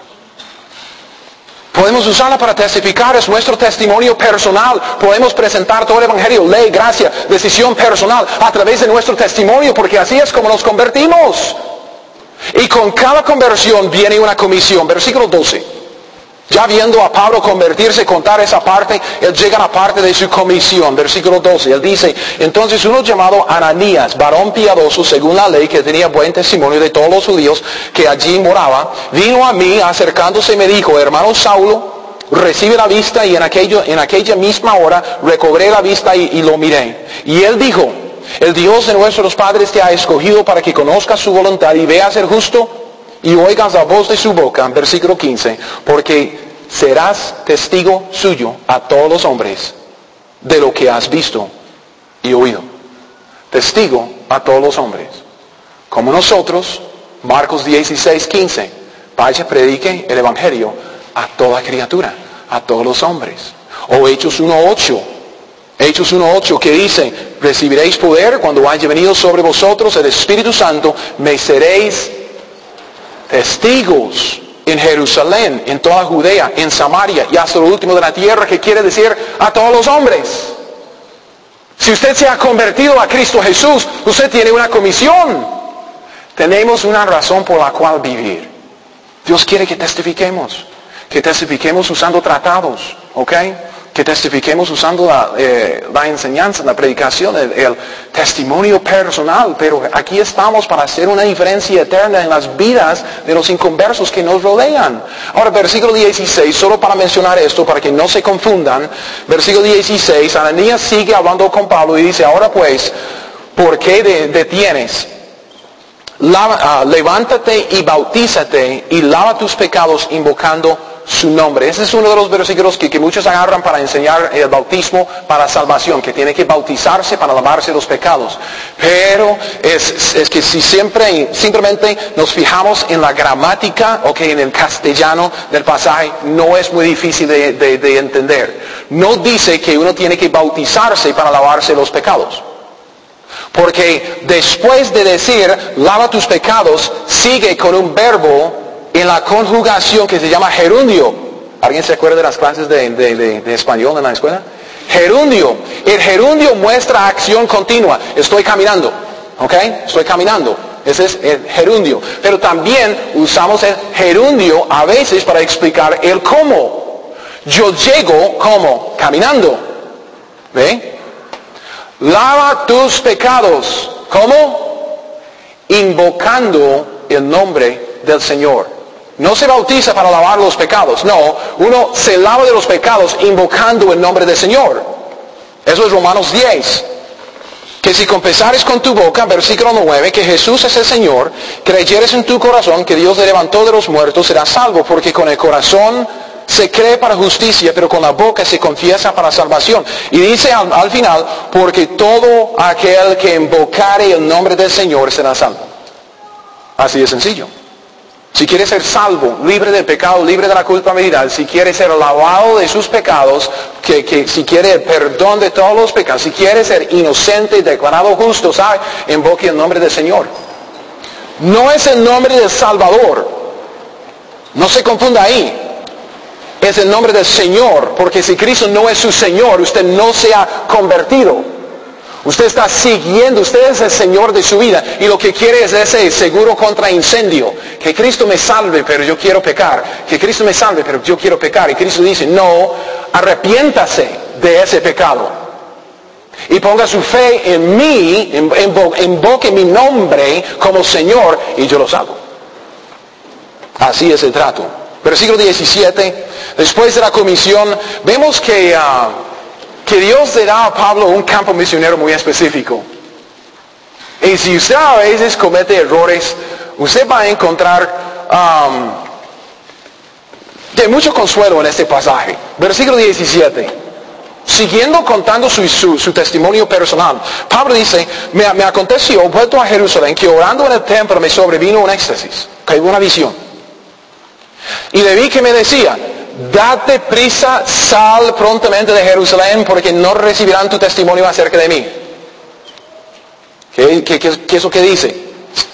Podemos usarla para testificar, es nuestro testimonio personal. Podemos presentar todo el Evangelio, ley, gracia, decisión personal a través de nuestro testimonio, porque así es como nos convertimos. Y con cada conversión viene una comisión. Versículo doce. Ya viendo a Pablo convertirse, contar esa parte, él llega a la parte de su comisión. Versículo doce, él dice, entonces uno llamado Ananías, varón piadoso según la ley, que tenía buen testimonio de todos los judíos que allí moraba, vino a mí acercándose y me dijo, hermano Saulo, recibe la vista, y en, aquello, en aquella misma hora recobré la vista y, y lo miré. Y él dijo, el Dios de nuestros padres te ha escogido para que conozcas su voluntad y veas ser justo y oigas la voz de su boca. Versículo quince, porque serás testigo suyo a todos los hombres de lo que has visto y oído. Testigo a todos los hombres. Como nosotros, Marcos dieciséis, quince, vaya, predique el Evangelio a toda criatura, a todos los hombres. O Hechos uno ocho, Hechos uno ocho, que dice, recibiréis poder cuando haya venido sobre vosotros el Espíritu Santo, me seréis testigos en Jerusalén, en toda Judea, en Samaria y hasta lo último de la tierra, que quiere decir a todos los hombres. Si usted se ha convertido a Cristo Jesús, usted tiene una comisión. Tenemos una razón por la cual vivir. Dios quiere que testifiquemos, que testifiquemos usando tratados, ¿ok? Que testifiquemos usando la, eh, la enseñanza, la predicación, el, el testimonio personal. Pero aquí estamos para hacer una diferencia eterna en las vidas de los inconversos que nos rodean. Ahora, versículo dieciséis, solo para mencionar esto, para que no se confundan. Versículo dieciséis, Ananías sigue hablando con Pablo y dice, ahora pues, ¿por qué de, detienes? Lava, uh, levántate y bautízate y lava tus pecados invocando su nombre. Ese es uno de los versículos que, que muchos agarran para enseñar el bautismo para salvación, que tiene que bautizarse para lavarse los pecados. Pero es, es que si siempre, simplemente nos fijamos en la gramática, ok, en el castellano del pasaje, no es muy difícil de, de, de entender. No dice que uno tiene que bautizarse para lavarse los pecados. Porque después de decir, lava tus pecados, sigue con un verbo en la conjugación que se llama gerundio. ¿Alguien se acuerda de las clases de, de, de, de español en la escuela? Gerundio. El gerundio muestra acción continua. Estoy caminando. ¿Ok? Estoy caminando. Ese es el gerundio. Pero también usamos el gerundio a veces para explicar el cómo. Yo llego, ¿cómo? Caminando. ¿Ve? Lava tus pecados. ¿Cómo? Invocando el nombre del Señor. No se bautiza para lavar los pecados, no. Uno se lava de los pecados invocando el nombre del Señor. Eso es Romanos diez. Que si confesares con tu boca, versículo nueve, que Jesús es el Señor, creyeres en tu corazón que Dios le levantó de los muertos, serás salvo, porque con el corazón se cree para justicia, pero con la boca se confiesa para salvación. Y dice al, al final, porque todo aquel que invocare el nombre del Señor será salvo. Así de sencillo. Si quiere ser salvo, libre del pecado, libre de la culpabilidad, si quiere ser lavado de sus pecados, que, que si quiere el perdón de todos los pecados, si quiere ser inocente y declarado justo, ¿sabe? Invoque el nombre del Señor. No es el nombre del Salvador. No se confunda ahí. Es el nombre del Señor, porque si Cristo no es su Señor, usted no se ha convertido. Usted está siguiendo, usted es el Señor de su vida y lo que quiere es ese seguro contra incendio. Que Cristo me salve, pero yo quiero pecar. Que Cristo me salve, pero yo quiero pecar. Y Cristo dice, no, arrepiéntase de ese pecado. Y ponga su fe en mí, invoque mi nombre como Señor y yo lo salvo. Así es el trato. Versículo diecisiete, después de la comisión, vemos que... Uh, que Dios le da a Pablo un campo misionero muy específico. Y si usted a veces comete errores, usted va a encontrar um, de mucho consuelo en este pasaje. Versículo diecisiete. Siguiendo contando su, su, su testimonio personal, Pablo dice, me, me aconteció, vuelto a Jerusalén, que orando en el templo me sobrevino un éxtasis, que una visión. Y le vi que me decía, date prisa, sal prontamente de Jerusalén, porque no recibirán tu testimonio acerca de mí. ¿Qué, qué, qué, qué es lo que dice?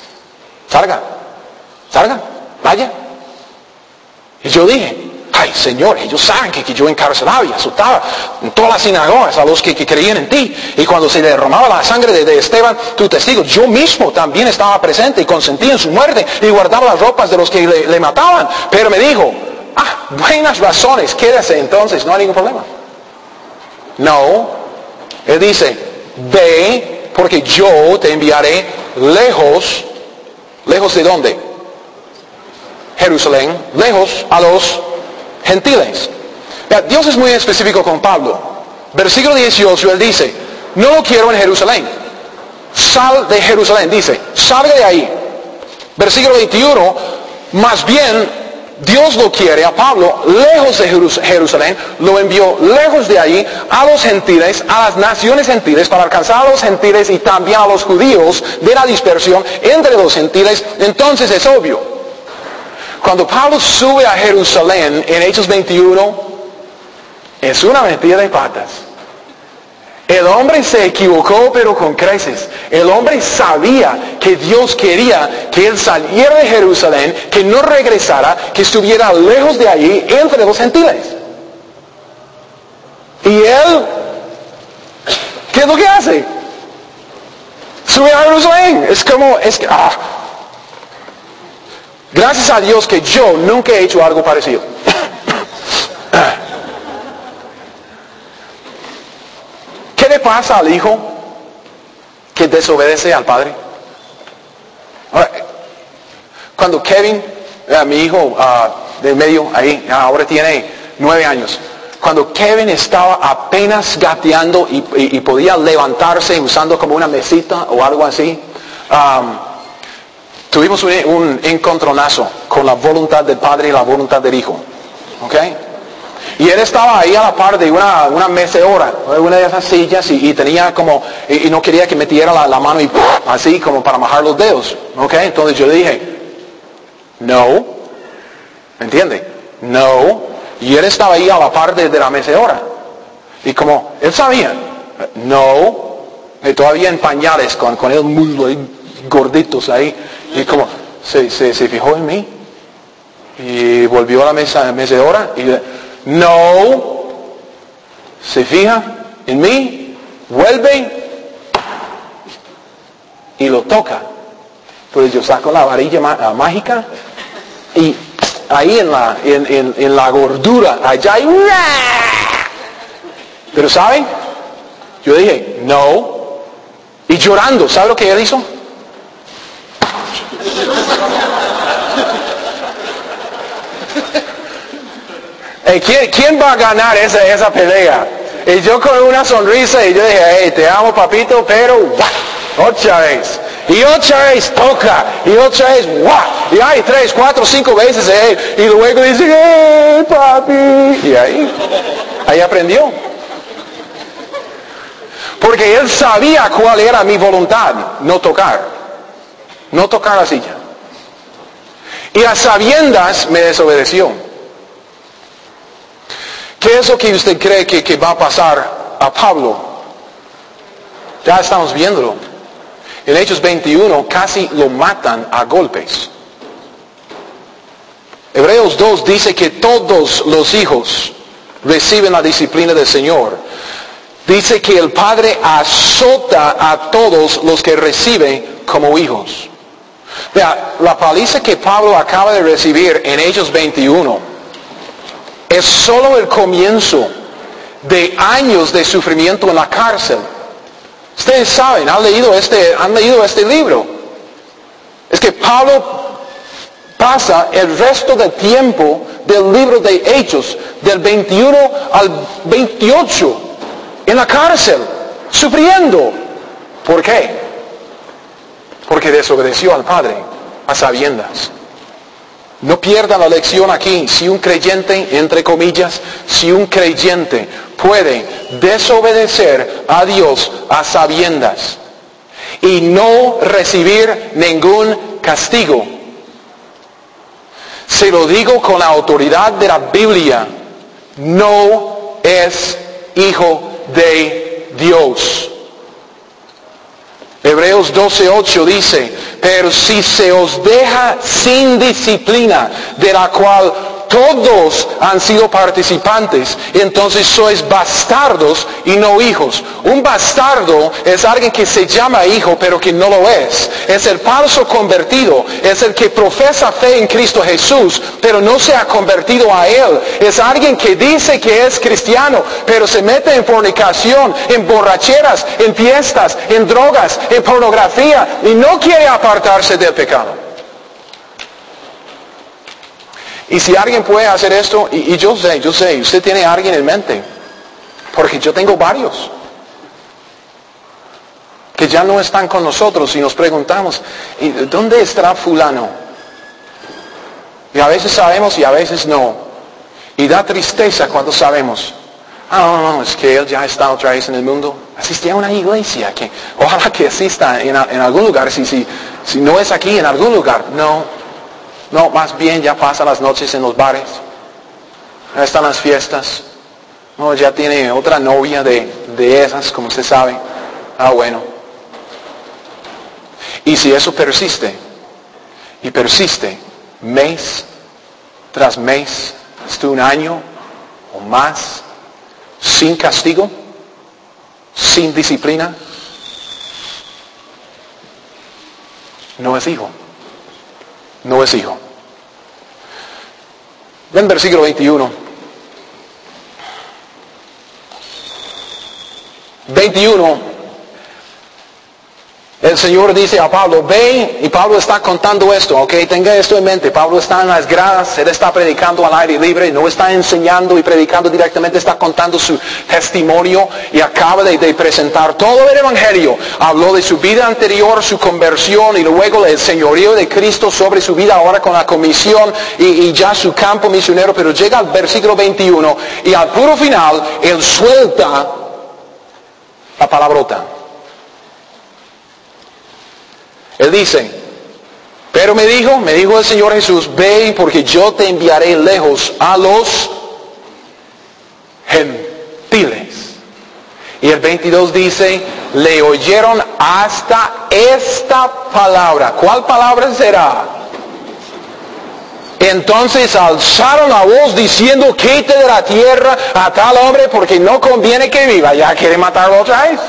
salga, salga, vaya. Y yo dije, ay Señor, ellos saben que, que yo encarcelaba y azotaba en todas las sinagogas a los que, que creían en ti. Y cuando se derramaba la sangre de, de Esteban, tu testigo, yo mismo también estaba presente y consentí en su muerte y guardaba las ropas de los que le, le mataban. Pero me dijo, ah, buenas razones, quédese entonces, no hay ningún problema. No, él dice, ve porque yo te enviaré lejos, lejos de dónde? Jerusalén, lejos a los gentiles. Dios es muy específico con Pablo. Versículo dieciocho, él dice, no lo quiero en Jerusalén. Sal de Jerusalén, dice, salga de ahí. Versículo veintiuno, más bien Dios lo quiere a Pablo lejos de Jerusalén, lo envió lejos de ahí a los gentiles, a las naciones gentiles, para alcanzar a los gentiles y también a los judíos de la dispersión entre los gentiles. Entonces es obvio, cuando Pablo sube a Jerusalén en Hechos veintiuno, es una metida de patas. El hombre se equivocó, pero con creces. El hombre sabía que Dios quería que él saliera de Jerusalén, que no regresara, que estuviera lejos de allí, entre los gentiles. Y él, ¿qué es lo que hace? Sube a Jerusalén. Es como, es que, ah. Gracias a Dios que yo nunca he hecho algo parecido. ¿Qué le pasa al hijo que desobedece al padre? Ahora, cuando Kevin, eh, mi hijo uh, del medio, ahí, ahora tiene nueve años. Cuando Kevin estaba apenas gateando y, y, y podía levantarse usando como una mesita o algo así, um, tuvimos un, un encontronazo con la voluntad del padre y la voluntad del hijo. ¿Ok? Y él estaba ahí a la par de una, una mecedora, una de esas sillas, y, y tenía como, y, y no quería que metiera la, la mano y ¡pum! Así como para majar los dedos. ¿Ok? Entonces yo le dije, no. ¿Me entiende? No. Y él estaba ahí a la par de, de la mecedora. Y como, él sabía, no. Y todavía en pañales, con, con el muslo ahí, gorditos ahí. Y como, se, se, se fijó en mí. Y volvió a la mesa, mecedora y no, se fija en mí, vuelve y lo toca. Entonces yo saco la varilla má, mágica y ahí en la, en, en, en la gordura, allá y pero ¿saben? Yo dije, no. Y llorando, ¿sabe lo que él hizo? ¿Quién, ¿Quién va a ganar esa, esa pelea? Y yo con una sonrisa y yo dije, hey, te amo papito, pero ¡guau! Otra vez. Y otra vez toca. Y otra vez ¡guau! Y hay tres, cuatro, cinco veces. Hey, y luego dice, hey, papi. Y ahí, ahí aprendió. Porque él sabía cuál era mi voluntad. No tocar. No tocar la silla. Y a sabiendas me desobedeció. ¿Qué es lo que usted cree que, que va a pasar a Pablo? Ya estamos viéndolo. En Hechos veintiuno casi lo matan a golpes. Hebreos dos dice que todos los hijos reciben la disciplina del Señor. Dice que el Padre azota a todos los que reciben como hijos. Vea, la paliza que Pablo acaba de recibir en Hechos veintiuno es solo el comienzo de años de sufrimiento en la cárcel. Ustedes saben, han leído este, han leído este libro. Es que Pablo pasa el resto del tiempo del libro de Hechos, del veintiuno al veintiocho, en la cárcel, sufriendo. ¿Por qué? Porque desobedeció al Padre a sabiendas. No pierda la lección aquí. Si un creyente, entre comillas, si un creyente puede desobedecer a Dios a sabiendas y no recibir ningún castigo, se lo digo con la autoridad de la Biblia, no es hijo de Dios. Hebreos doce ocho dice, pero si se os deja sin disciplina, de la cual todos han sido participantes, entonces sois bastardos y no hijos. Un bastardo es alguien que se llama hijo pero que no lo es. Es el falso convertido, es el que profesa fe en Cristo Jesús pero no se ha convertido a Él. Es alguien que dice que es cristiano pero se mete en fornicación, en borracheras, en fiestas, en drogas, en pornografía y no quiere apartarse del pecado. Y si alguien puede hacer esto, y, y yo sé, yo sé, usted tiene a alguien en mente, porque yo tengo varios, que ya no están con nosotros y nos preguntamos, ¿y dónde estará fulano? Y a veces sabemos y a veces no. Y da tristeza cuando sabemos, ah, no, no, es que él ya está otra vez en el mundo. Asistía a una iglesia, que ojalá que asista en, en algún lugar, si, si, si no es aquí, en algún lugar, no. No, más bien ya pasa las noches en los bares. Ya están las fiestas. No, ya tiene otra novia de, de esas, como usted sabe. Ah, bueno. Y si eso persiste, y persiste, mes tras mes, hasta un año o más, sin castigo, sin disciplina, no es hijo. No es hijo. Ven versículo veintiuno. veintiuno. El Señor dice a Pablo, ve, y Pablo está contando esto, ok, tenga esto en mente. Pablo está en las gradas, él está predicando al aire libre, no está enseñando y predicando directamente, está contando su testimonio y acaba de, de presentar todo el Evangelio. Habló de su vida anterior, su conversión y luego el señorío de Cristo sobre su vida ahora con la comisión y, y ya su campo misionero, pero llega al versículo veintiuno y al puro final él suelta la palabrota. Él dice, pero me dijo, me dijo el Señor Jesús, ve porque yo te enviaré lejos a los gentiles. Y el veintidós dice, le oyeron hasta esta palabra. ¿Cuál palabra será? Entonces alzaron la voz diciendo, quite de la tierra a tal hombre porque no conviene que viva. Ya quiere matarlo otra vez.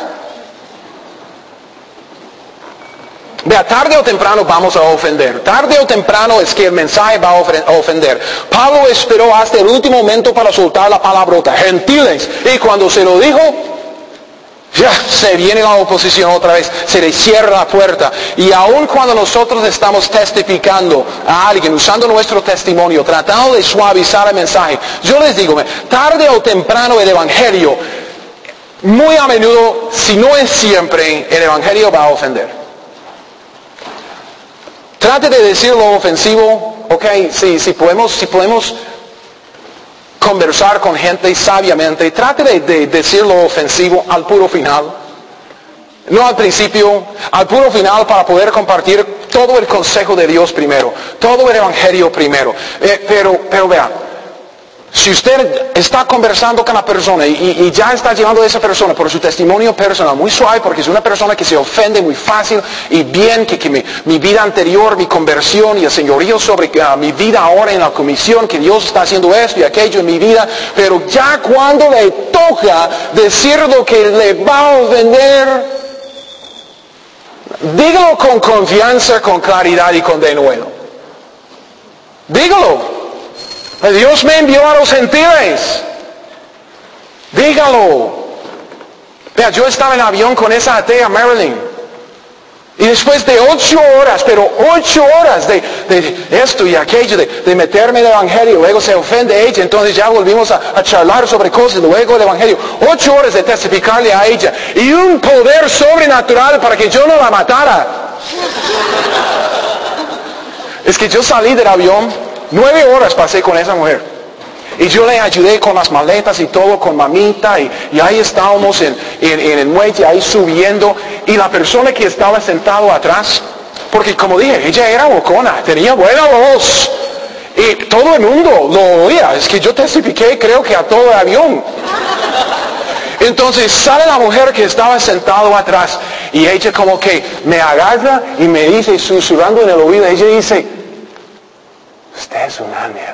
Vea, tarde o temprano vamos a ofender. Tarde o temprano es que el mensaje va a ofender. Pablo esperó hasta el último momento para soltar la palabrota, gentiles. Y cuando se lo dijo, ya se viene la oposición otra vez, se le cierra la puerta. Y aun cuando nosotros estamos testificando a alguien, usando nuestro testimonio, tratando de suavizar el mensaje, yo les digo, tarde o temprano el Evangelio, muy a menudo, si no es siempre, el Evangelio va a ofender. Trate de decir lo ofensivo, ok, si, si, podemos, si podemos conversar con gente sabiamente, trate de, de decir lo ofensivo al puro final. No al principio, al puro final para poder compartir todo el consejo de Dios primero, todo el Evangelio primero. Eh, pero, pero vea, si usted está conversando con la persona y, y ya está llevando a esa persona por su testimonio personal muy suave, porque es una persona que se ofende muy fácil y bien, que, que mi, mi vida anterior, mi conversión y el señorío sobre uh, mi vida ahora en la comisión, que Dios está haciendo esto y aquello en mi vida, pero ya cuando le toca decir lo que le va a ofender, dígalo con confianza, con claridad y con denuedo. Dígalo. Dios me envió a los gentiles. Dígalo. Vea, yo estaba en avión con esa atea Marilyn. Y después de ocho horas, pero ocho horas de, de esto y aquello, de, de meterme en el Evangelio, luego se ofende ella, entonces ya volvimos a, a charlar sobre cosas, luego el Evangelio. Ocho horas de testificarle a ella. Y un poder sobrenatural para que yo no la matara. Es que yo salí del avión. Nueve horas pasé con esa mujer. Y yo le ayudé con las maletas y todo, con mamita. Y, y ahí estábamos en, en, en el muelle, ahí subiendo. Y la persona que estaba sentado atrás, porque como dije, ella era bocona, tenía buena voz. Y todo el mundo lo oía. Es que yo testifiqué, creo que a todo el avión. Entonces sale la mujer que estaba sentado atrás Y ella como que me agarra y me dice, susurrando en el oído, ella dice, usted es un ángel.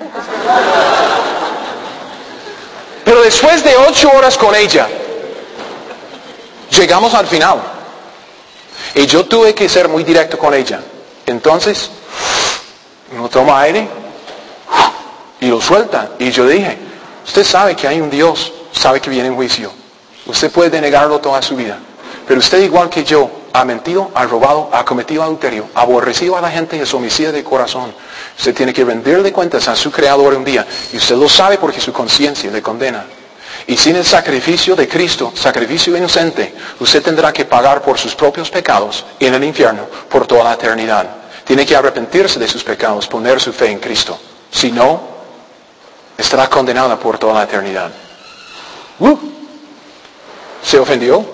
Pero después de ocho horas con ella, llegamos al final. Y yo tuve que ser muy directo con ella. Entonces, uno toma aire y lo suelta. Y yo dije, usted sabe que hay un Dios, sabe que viene en juicio. Usted puede denegarlo toda su vida. Pero usted, igual que yo, ha mentido, ha robado, ha cometido adulterio, ha aborrecido a la gente y es homicida de corazón. Usted tiene que rendirle cuentas a su Creador un día. Y usted lo sabe porque su conciencia le condena. Y sin el sacrificio de Cristo, sacrificio inocente, usted tendrá que pagar por sus propios pecados en el infierno por toda la eternidad. Tiene que arrepentirse de sus pecados, poner su fe en Cristo. Si no, estará condenada por toda la eternidad. Uh, ¿Se ofendió?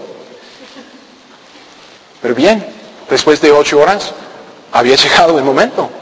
Pero bien, después de ocho horas, había llegado el momento.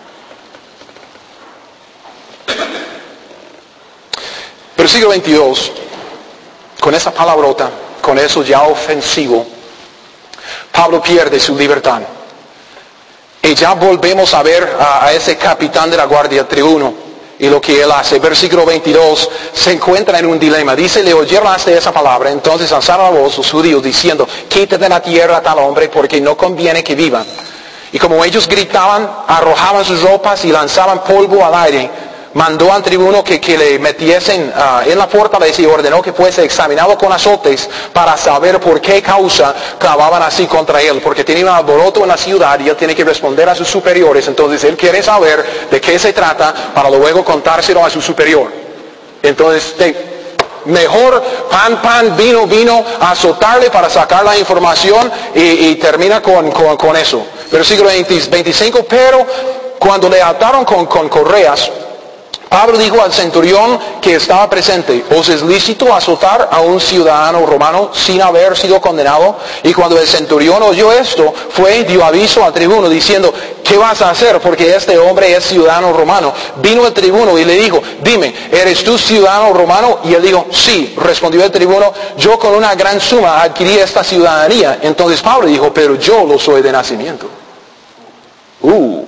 Versículo veintidós, con esa palabrota, con eso ya ofensivo, Pablo pierde su libertad. Y ya volvemos a ver a, a ese capitán de la guardia, tribuno, y lo que él hace. Versículo veintidós, se encuentra en un dilema. Dice, le oyeron hasta esa palabra, entonces alzaron la voz los judíos diciendo, quítate de la tierra a tal hombre porque no conviene que viva. Y como ellos gritaban, arrojaban sus ropas y lanzaban polvo al aire. Mandó al tribuno que, que le metiesen uh, en la fortaleza y ordenó que fuese examinado con azotes para saber por qué causa clamaban así contra él. Porque tenía un alboroto en la ciudad y él tiene que responder a sus superiores. Entonces él quiere saber de qué se trata para luego contárselo a su superior. Entonces, de, mejor pan, pan, vino, vino, azotarle para sacar la información y, y termina con, con, con eso. Versículo veinticinco, pero cuando le ataron con, con correas, Pablo dijo al centurión que estaba presente, ¿os es lícito azotar a un ciudadano romano sin haber sido condenado? Y cuando el centurión oyó esto, fue y dio aviso al tribuno diciendo, ¿qué vas a hacer? Porque este hombre es ciudadano romano. Vino el tribuno y le dijo, dime, ¿eres tú ciudadano romano? Y él dijo, sí. Respondió el tribuno, yo con una gran suma adquirí esta ciudadanía. Entonces Pablo dijo, pero yo lo soy de nacimiento. Uh.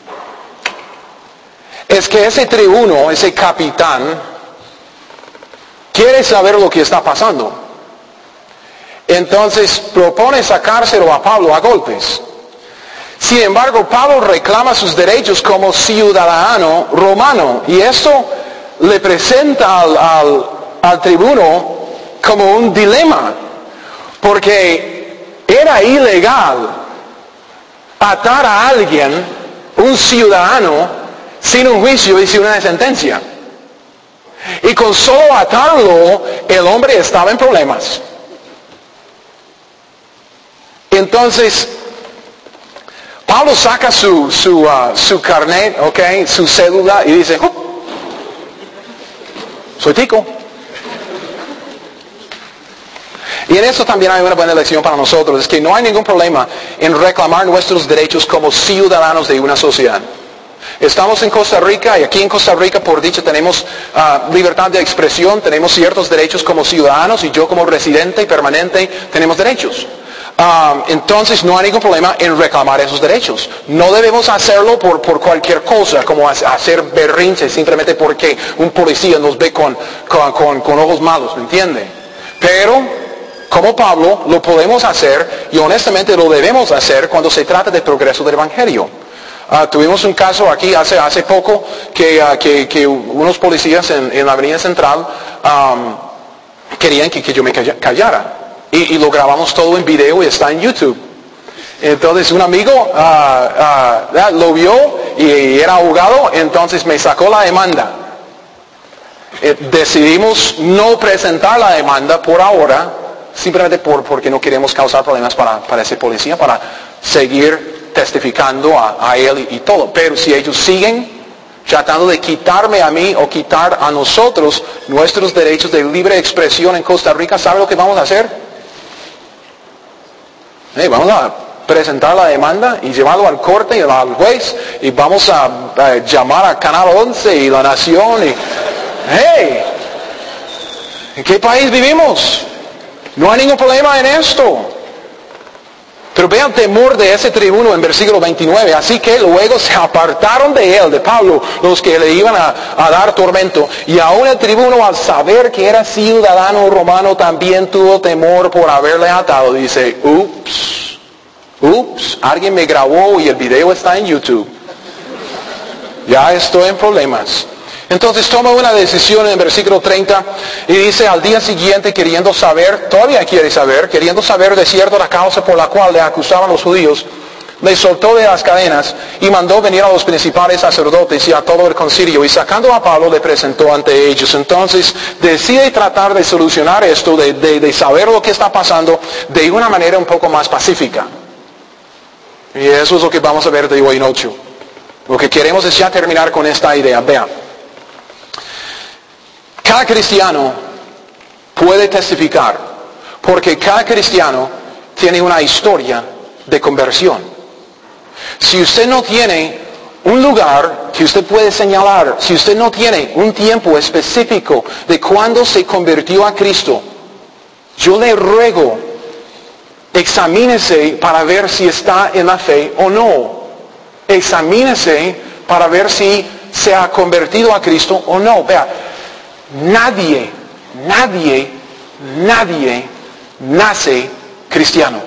Es que ese tribuno, ese capitán, quiere saber lo que está pasando. Entonces propone sacárselo a Pablo a golpes. Sin embargo, Pablo reclama sus derechos como ciudadano romano. Y esto le presenta al, al, al tribuno como un dilema. Porque era ilegal atar a alguien, un ciudadano, sin un juicio y sin una sentencia. Y con solo atarlo, el hombre estaba en problemas. Entonces, Pablo saca su, su, uh, su carnet, okay, su cédula y dice, oh, soy tico. Y en eso también hay una buena lección para nosotros, es que no hay ningún problema en reclamar nuestros derechos como ciudadanos de una sociedad. Estamos en Costa Rica y aquí en Costa Rica, por dicho, tenemos uh, libertad de expresión, tenemos ciertos derechos como ciudadanos y yo como residente y permanente tenemos derechos. Um, entonces no hay ningún problema en reclamar esos derechos. No debemos hacerlo por, por cualquier cosa, como hacer berrinches simplemente porque un policía nos ve con, con, con, con ojos malos, ¿me entiende? Pero, como Pablo, lo podemos hacer y honestamente lo debemos hacer cuando se trata del progreso del Evangelio. Uh, tuvimos un caso aquí hace, hace poco que, uh, que, que unos policías en, en la avenida central um, querían que, que yo me callara. Y, y lo grabamos todo en video y está en YouTube. Entonces un amigo uh, uh, lo vio y era abogado, entonces me sacó la demanda. Eh, decidimos no presentar la demanda por ahora, simplemente por, porque no queremos causar problemas para, para ese policía, para seguir testificando a, a él y, y todo. Pero si ellos siguen tratando de quitarme a mí o quitar a nosotros nuestros derechos de libre expresión en Costa Rica, ¿sabe lo que vamos a hacer? Hey, vamos a presentar la demanda y llevarlo al corte y al juez y vamos a, a llamar a Canal once y La Nación y hey, ¿en qué país vivimos? No hay ningún problema en esto. Pero vean el temor de ese tribuno en versículo veintinueve. Así que luego se apartaron de él, de Pablo, los que le iban a, a dar tormento. Y aún el tribuno, al saber que era ciudadano romano, también tuvo temor por haberle atado. Dice, ups, ups, alguien me grabó y el video está en YouTube. Ya estoy en problemas. Entonces toma una decisión en el versículo treinta y dice, al día siguiente, queriendo saber, todavía quiere saber, queriendo saber de cierto la causa por la cual le acusaban los judíos, le soltó de las cadenas y mandó venir a los principales sacerdotes y a todo el concilio, y sacando a Pablo le presentó ante ellos. Entonces decide tratar de solucionar esto, de, de, de saber lo que está pasando de una manera un poco más pacífica. Y eso es lo que vamos a ver de hoy en ocho. Lo que queremos es ya terminar con esta idea. Vean. Cada cristiano puede testificar, porque cada cristiano tiene una historia de conversión. Si usted no tiene un lugar que usted puede señalar, si usted no tiene un tiempo específico de cuando se convirtió a Cristo, yo le ruego, examínese para ver si está en la fe o no. Examínese para ver si se ha convertido a Cristo o no. Vea, nadie, nadie, nadie nace cristiano.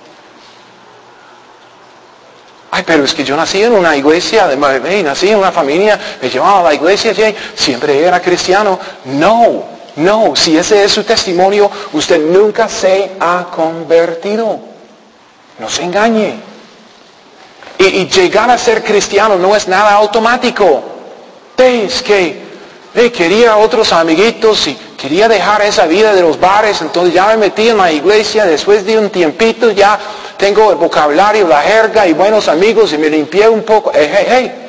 Ay, pero es que yo nací en una iglesia, hey, nací en una familia, me llevaba a la iglesia, hey, siempre era cristiano. No, no, si ese es su testimonio, usted nunca se ha convertido. No se engañe. Y, y llegar a ser cristiano no es nada automático. Es que hey, quería otros amiguitos y quería dejar esa vida de los bares, entonces ya me metí en la iglesia, después de un tiempito ya tengo el vocabulario, la jerga y buenos amigos y me limpié un poco. Hey, hey, hey.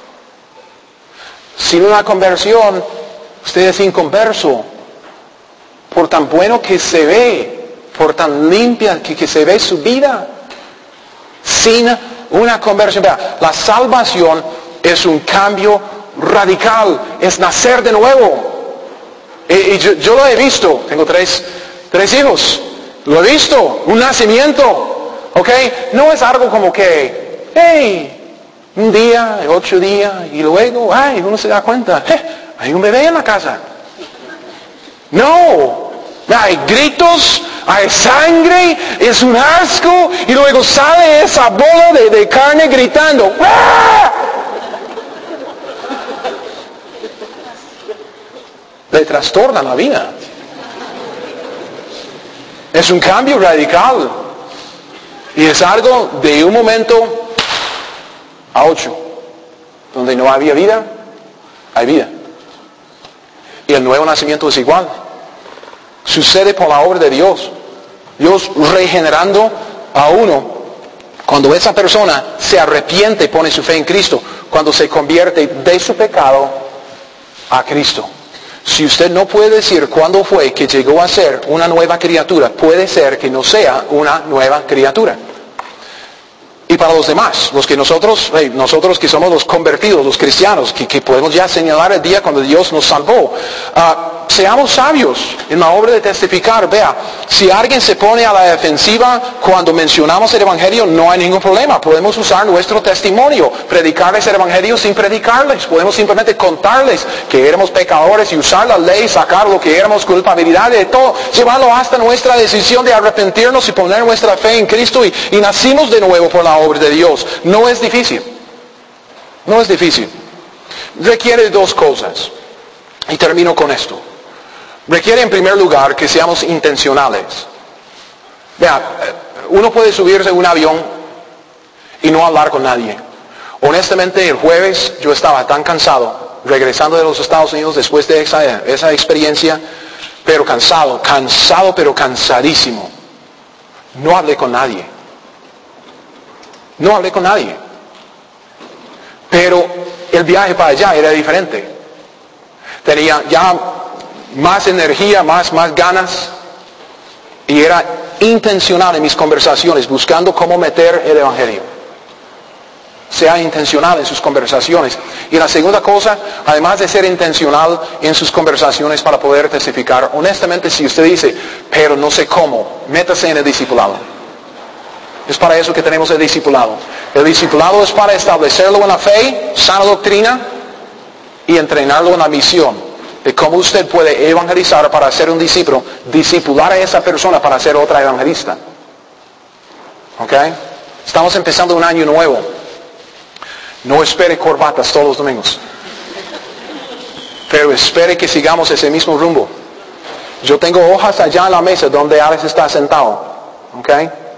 Sin una conversión, usted es inconverso. Por tan bueno que se ve, por tan limpia que, que se ve su vida, sin una conversión. La salvación es un cambio radical, es nacer de nuevo. Y, y yo, yo lo he visto, tengo tres, tres hijos, lo he visto, un nacimiento, ¿ok? No es algo como que, hey, un día, ocho días, y luego, ay, uno se da cuenta, hey, hay un bebé en la casa. No, hay gritos, hay sangre, es un asco, y luego sale esa bola de, de carne gritando, ¡ah! Le trastorna la vida. Es un cambio radical. Y es algo de un momento a ocho. Donde no había vida, hay vida. Y el nuevo nacimiento es igual. Sucede por la obra de Dios. Dios regenerando a uno. Cuando esa persona se arrepiente y pone su fe en Cristo. Cuando se convierte de su pecado a Cristo. Si usted no puede decir cuándo fue que llegó a ser una nueva criatura, puede ser que no sea una nueva criatura. Y para los demás, los que nosotros, hey, nosotros que somos los convertidos, los cristianos, que, que podemos ya señalar el día cuando Dios nos salvó, uh, seamos sabios en la obra de testificar. Vea, si alguien se pone a la defensiva cuando mencionamos el Evangelio, no hay ningún problema. Podemos usar nuestro testimonio, predicarles el Evangelio sin predicarles. Podemos simplemente contarles que éramos pecadores y usar la ley, sacar lo que éramos, culpabilidad de todo, llevarlo hasta nuestra decisión de arrepentirnos y poner nuestra fe en Cristo y, y nacimos de nuevo por la obra de Dios. No es difícil. No es difícil. Requiere dos cosas. Y termino con esto. Requiere en primer lugar que seamos intencionales. Vea, uno puede subirse a un avión y no hablar con nadie. Honestamente, el jueves yo estaba tan cansado, regresando de los Estados Unidos después de esa, esa experiencia, pero cansado, cansado pero cansadísimo. No hablé con nadie. No hablé con nadie. Pero el viaje para allá era diferente. Tenía ya más energía, más, más ganas. Y era intencional en mis conversaciones, buscando cómo meter el Evangelio. Sea intencional en sus conversaciones. Y la segunda cosa, además de ser intencional en sus conversaciones para poder testificar, honestamente, si usted dice, pero no sé cómo, métase en el discipulado. Es para eso que tenemos el discipulado. El discipulado es para establecerlo en la fe, sana doctrina, y entrenarlo en la misión de cómo usted puede evangelizar para ser un discípulo, discipular a esa persona para ser otra evangelista. ¿Ok? Estamos empezando un año nuevo. No espere corbatas todos los domingos, pero espere que sigamos ese mismo rumbo. Yo tengo hojas allá en la mesa donde Alex está sentado. ¿Ok?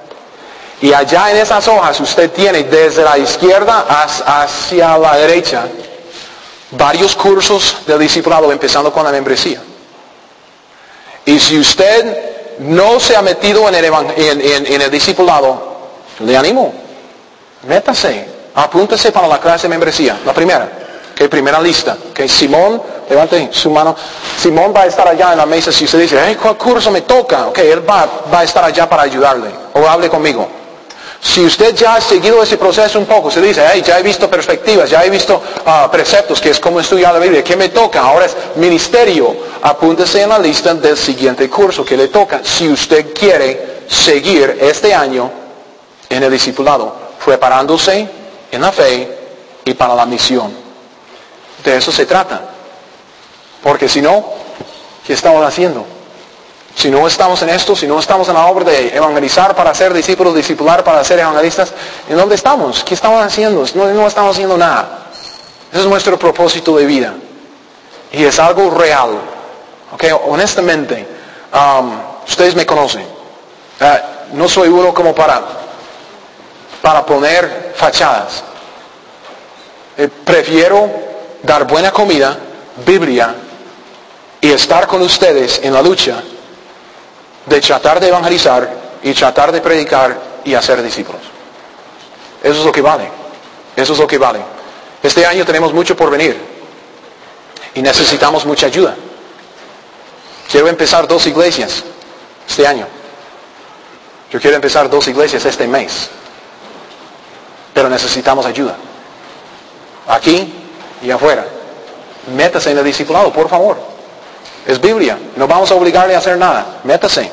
Y allá en esas hojas usted tiene desde la izquierda hacia la derecha varios cursos del discipulado, empezando con la membresía. Y si usted no se ha metido en el, en, en, en el discipulado, le animo, métase, apúntese para la clase de membresía, la primera, que okay, primera lista, que okay, Simón, levante su mano, Simón va a estar allá en la mesa. Si usted dice, hey, ¿cuál curso me toca? Ok, él va, va a estar allá para ayudarle, o hable conmigo. Si usted ya ha seguido ese proceso un poco, se dice, hey, ya he visto perspectivas, ya he visto uh, preceptos, que es como estudiar la Biblia, ¿qué me toca? Ahora es ministerio. Apúntese en la lista del siguiente curso que le toca, si usted quiere seguir este año en el discipulado, preparándose en la fe y para la misión. De eso se trata. Porque si no, ¿qué estamos haciendo? Si no estamos en esto, si no estamos en la obra de evangelizar para ser discípulos, discipular para ser evangelistas, ¿en dónde estamos? ¿Qué estamos haciendo? No, no estamos haciendo nada. Ese es nuestro propósito de vida. Y es algo real. Okay, honestamente, um, ustedes me conocen. Uh, no soy uno como para, para poner fachadas. Eh, prefiero dar buena comida, Biblia, y estar con ustedes en la lucha de tratar de evangelizar y tratar de predicar y hacer discípulos. Eso es lo que vale. Eso es lo que vale. Este año tenemos mucho por venir y necesitamos mucha ayuda. Quiero empezar dos iglesias este año. Yo quiero empezar dos iglesias este mes. Pero necesitamos ayuda. Aquí y afuera. Métase en el discipulado, por favor. Es Biblia. No vamos a obligarle a hacer nada. Métase.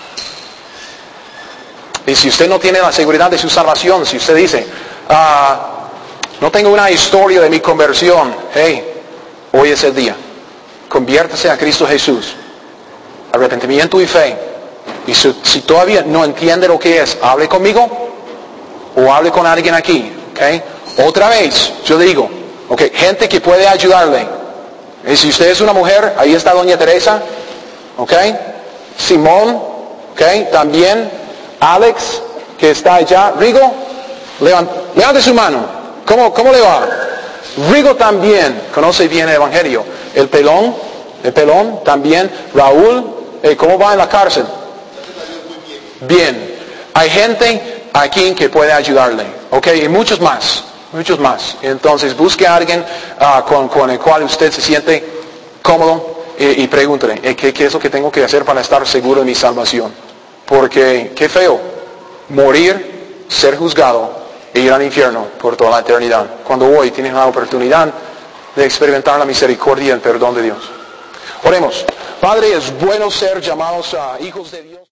Y si usted no tiene la seguridad de su salvación, si usted dice, ah, no tengo una historia de mi conversión, hey, hoy es el día. Conviértase a Cristo Jesús. Arrepentimiento y fe. Y si, si todavía no entiende lo que es, hable conmigo o hable con alguien aquí. ¿Okay? Otra vez, yo digo, okay, gente que puede ayudarle. Y si usted es una mujer, ahí está doña Teresa. ¿Ok? Simón. ¿Ok? También Alex, que está allá. Rigo, levante, levante su mano. ¿Cómo, ¿Cómo le va? Rigo también conoce bien el Evangelio. El pelón, el pelón también. Raúl, eh, ¿cómo va en la cárcel? Bien. Hay gente aquí que puede ayudarle. ¿Ok? Y muchos más. Muchos más. Entonces busque a alguien uh, con, con el cual usted se siente cómodo y, y pregúntele, eh, ¿qué, ¿qué es lo que tengo que hacer para estar seguro de mi salvación? Porque qué feo morir, ser juzgado e ir al infierno por toda la eternidad. Cuando hoy tienes la oportunidad de experimentar la misericordia y el perdón de Dios. Oremos. Padre, es bueno ser llamados a hijos de Dios.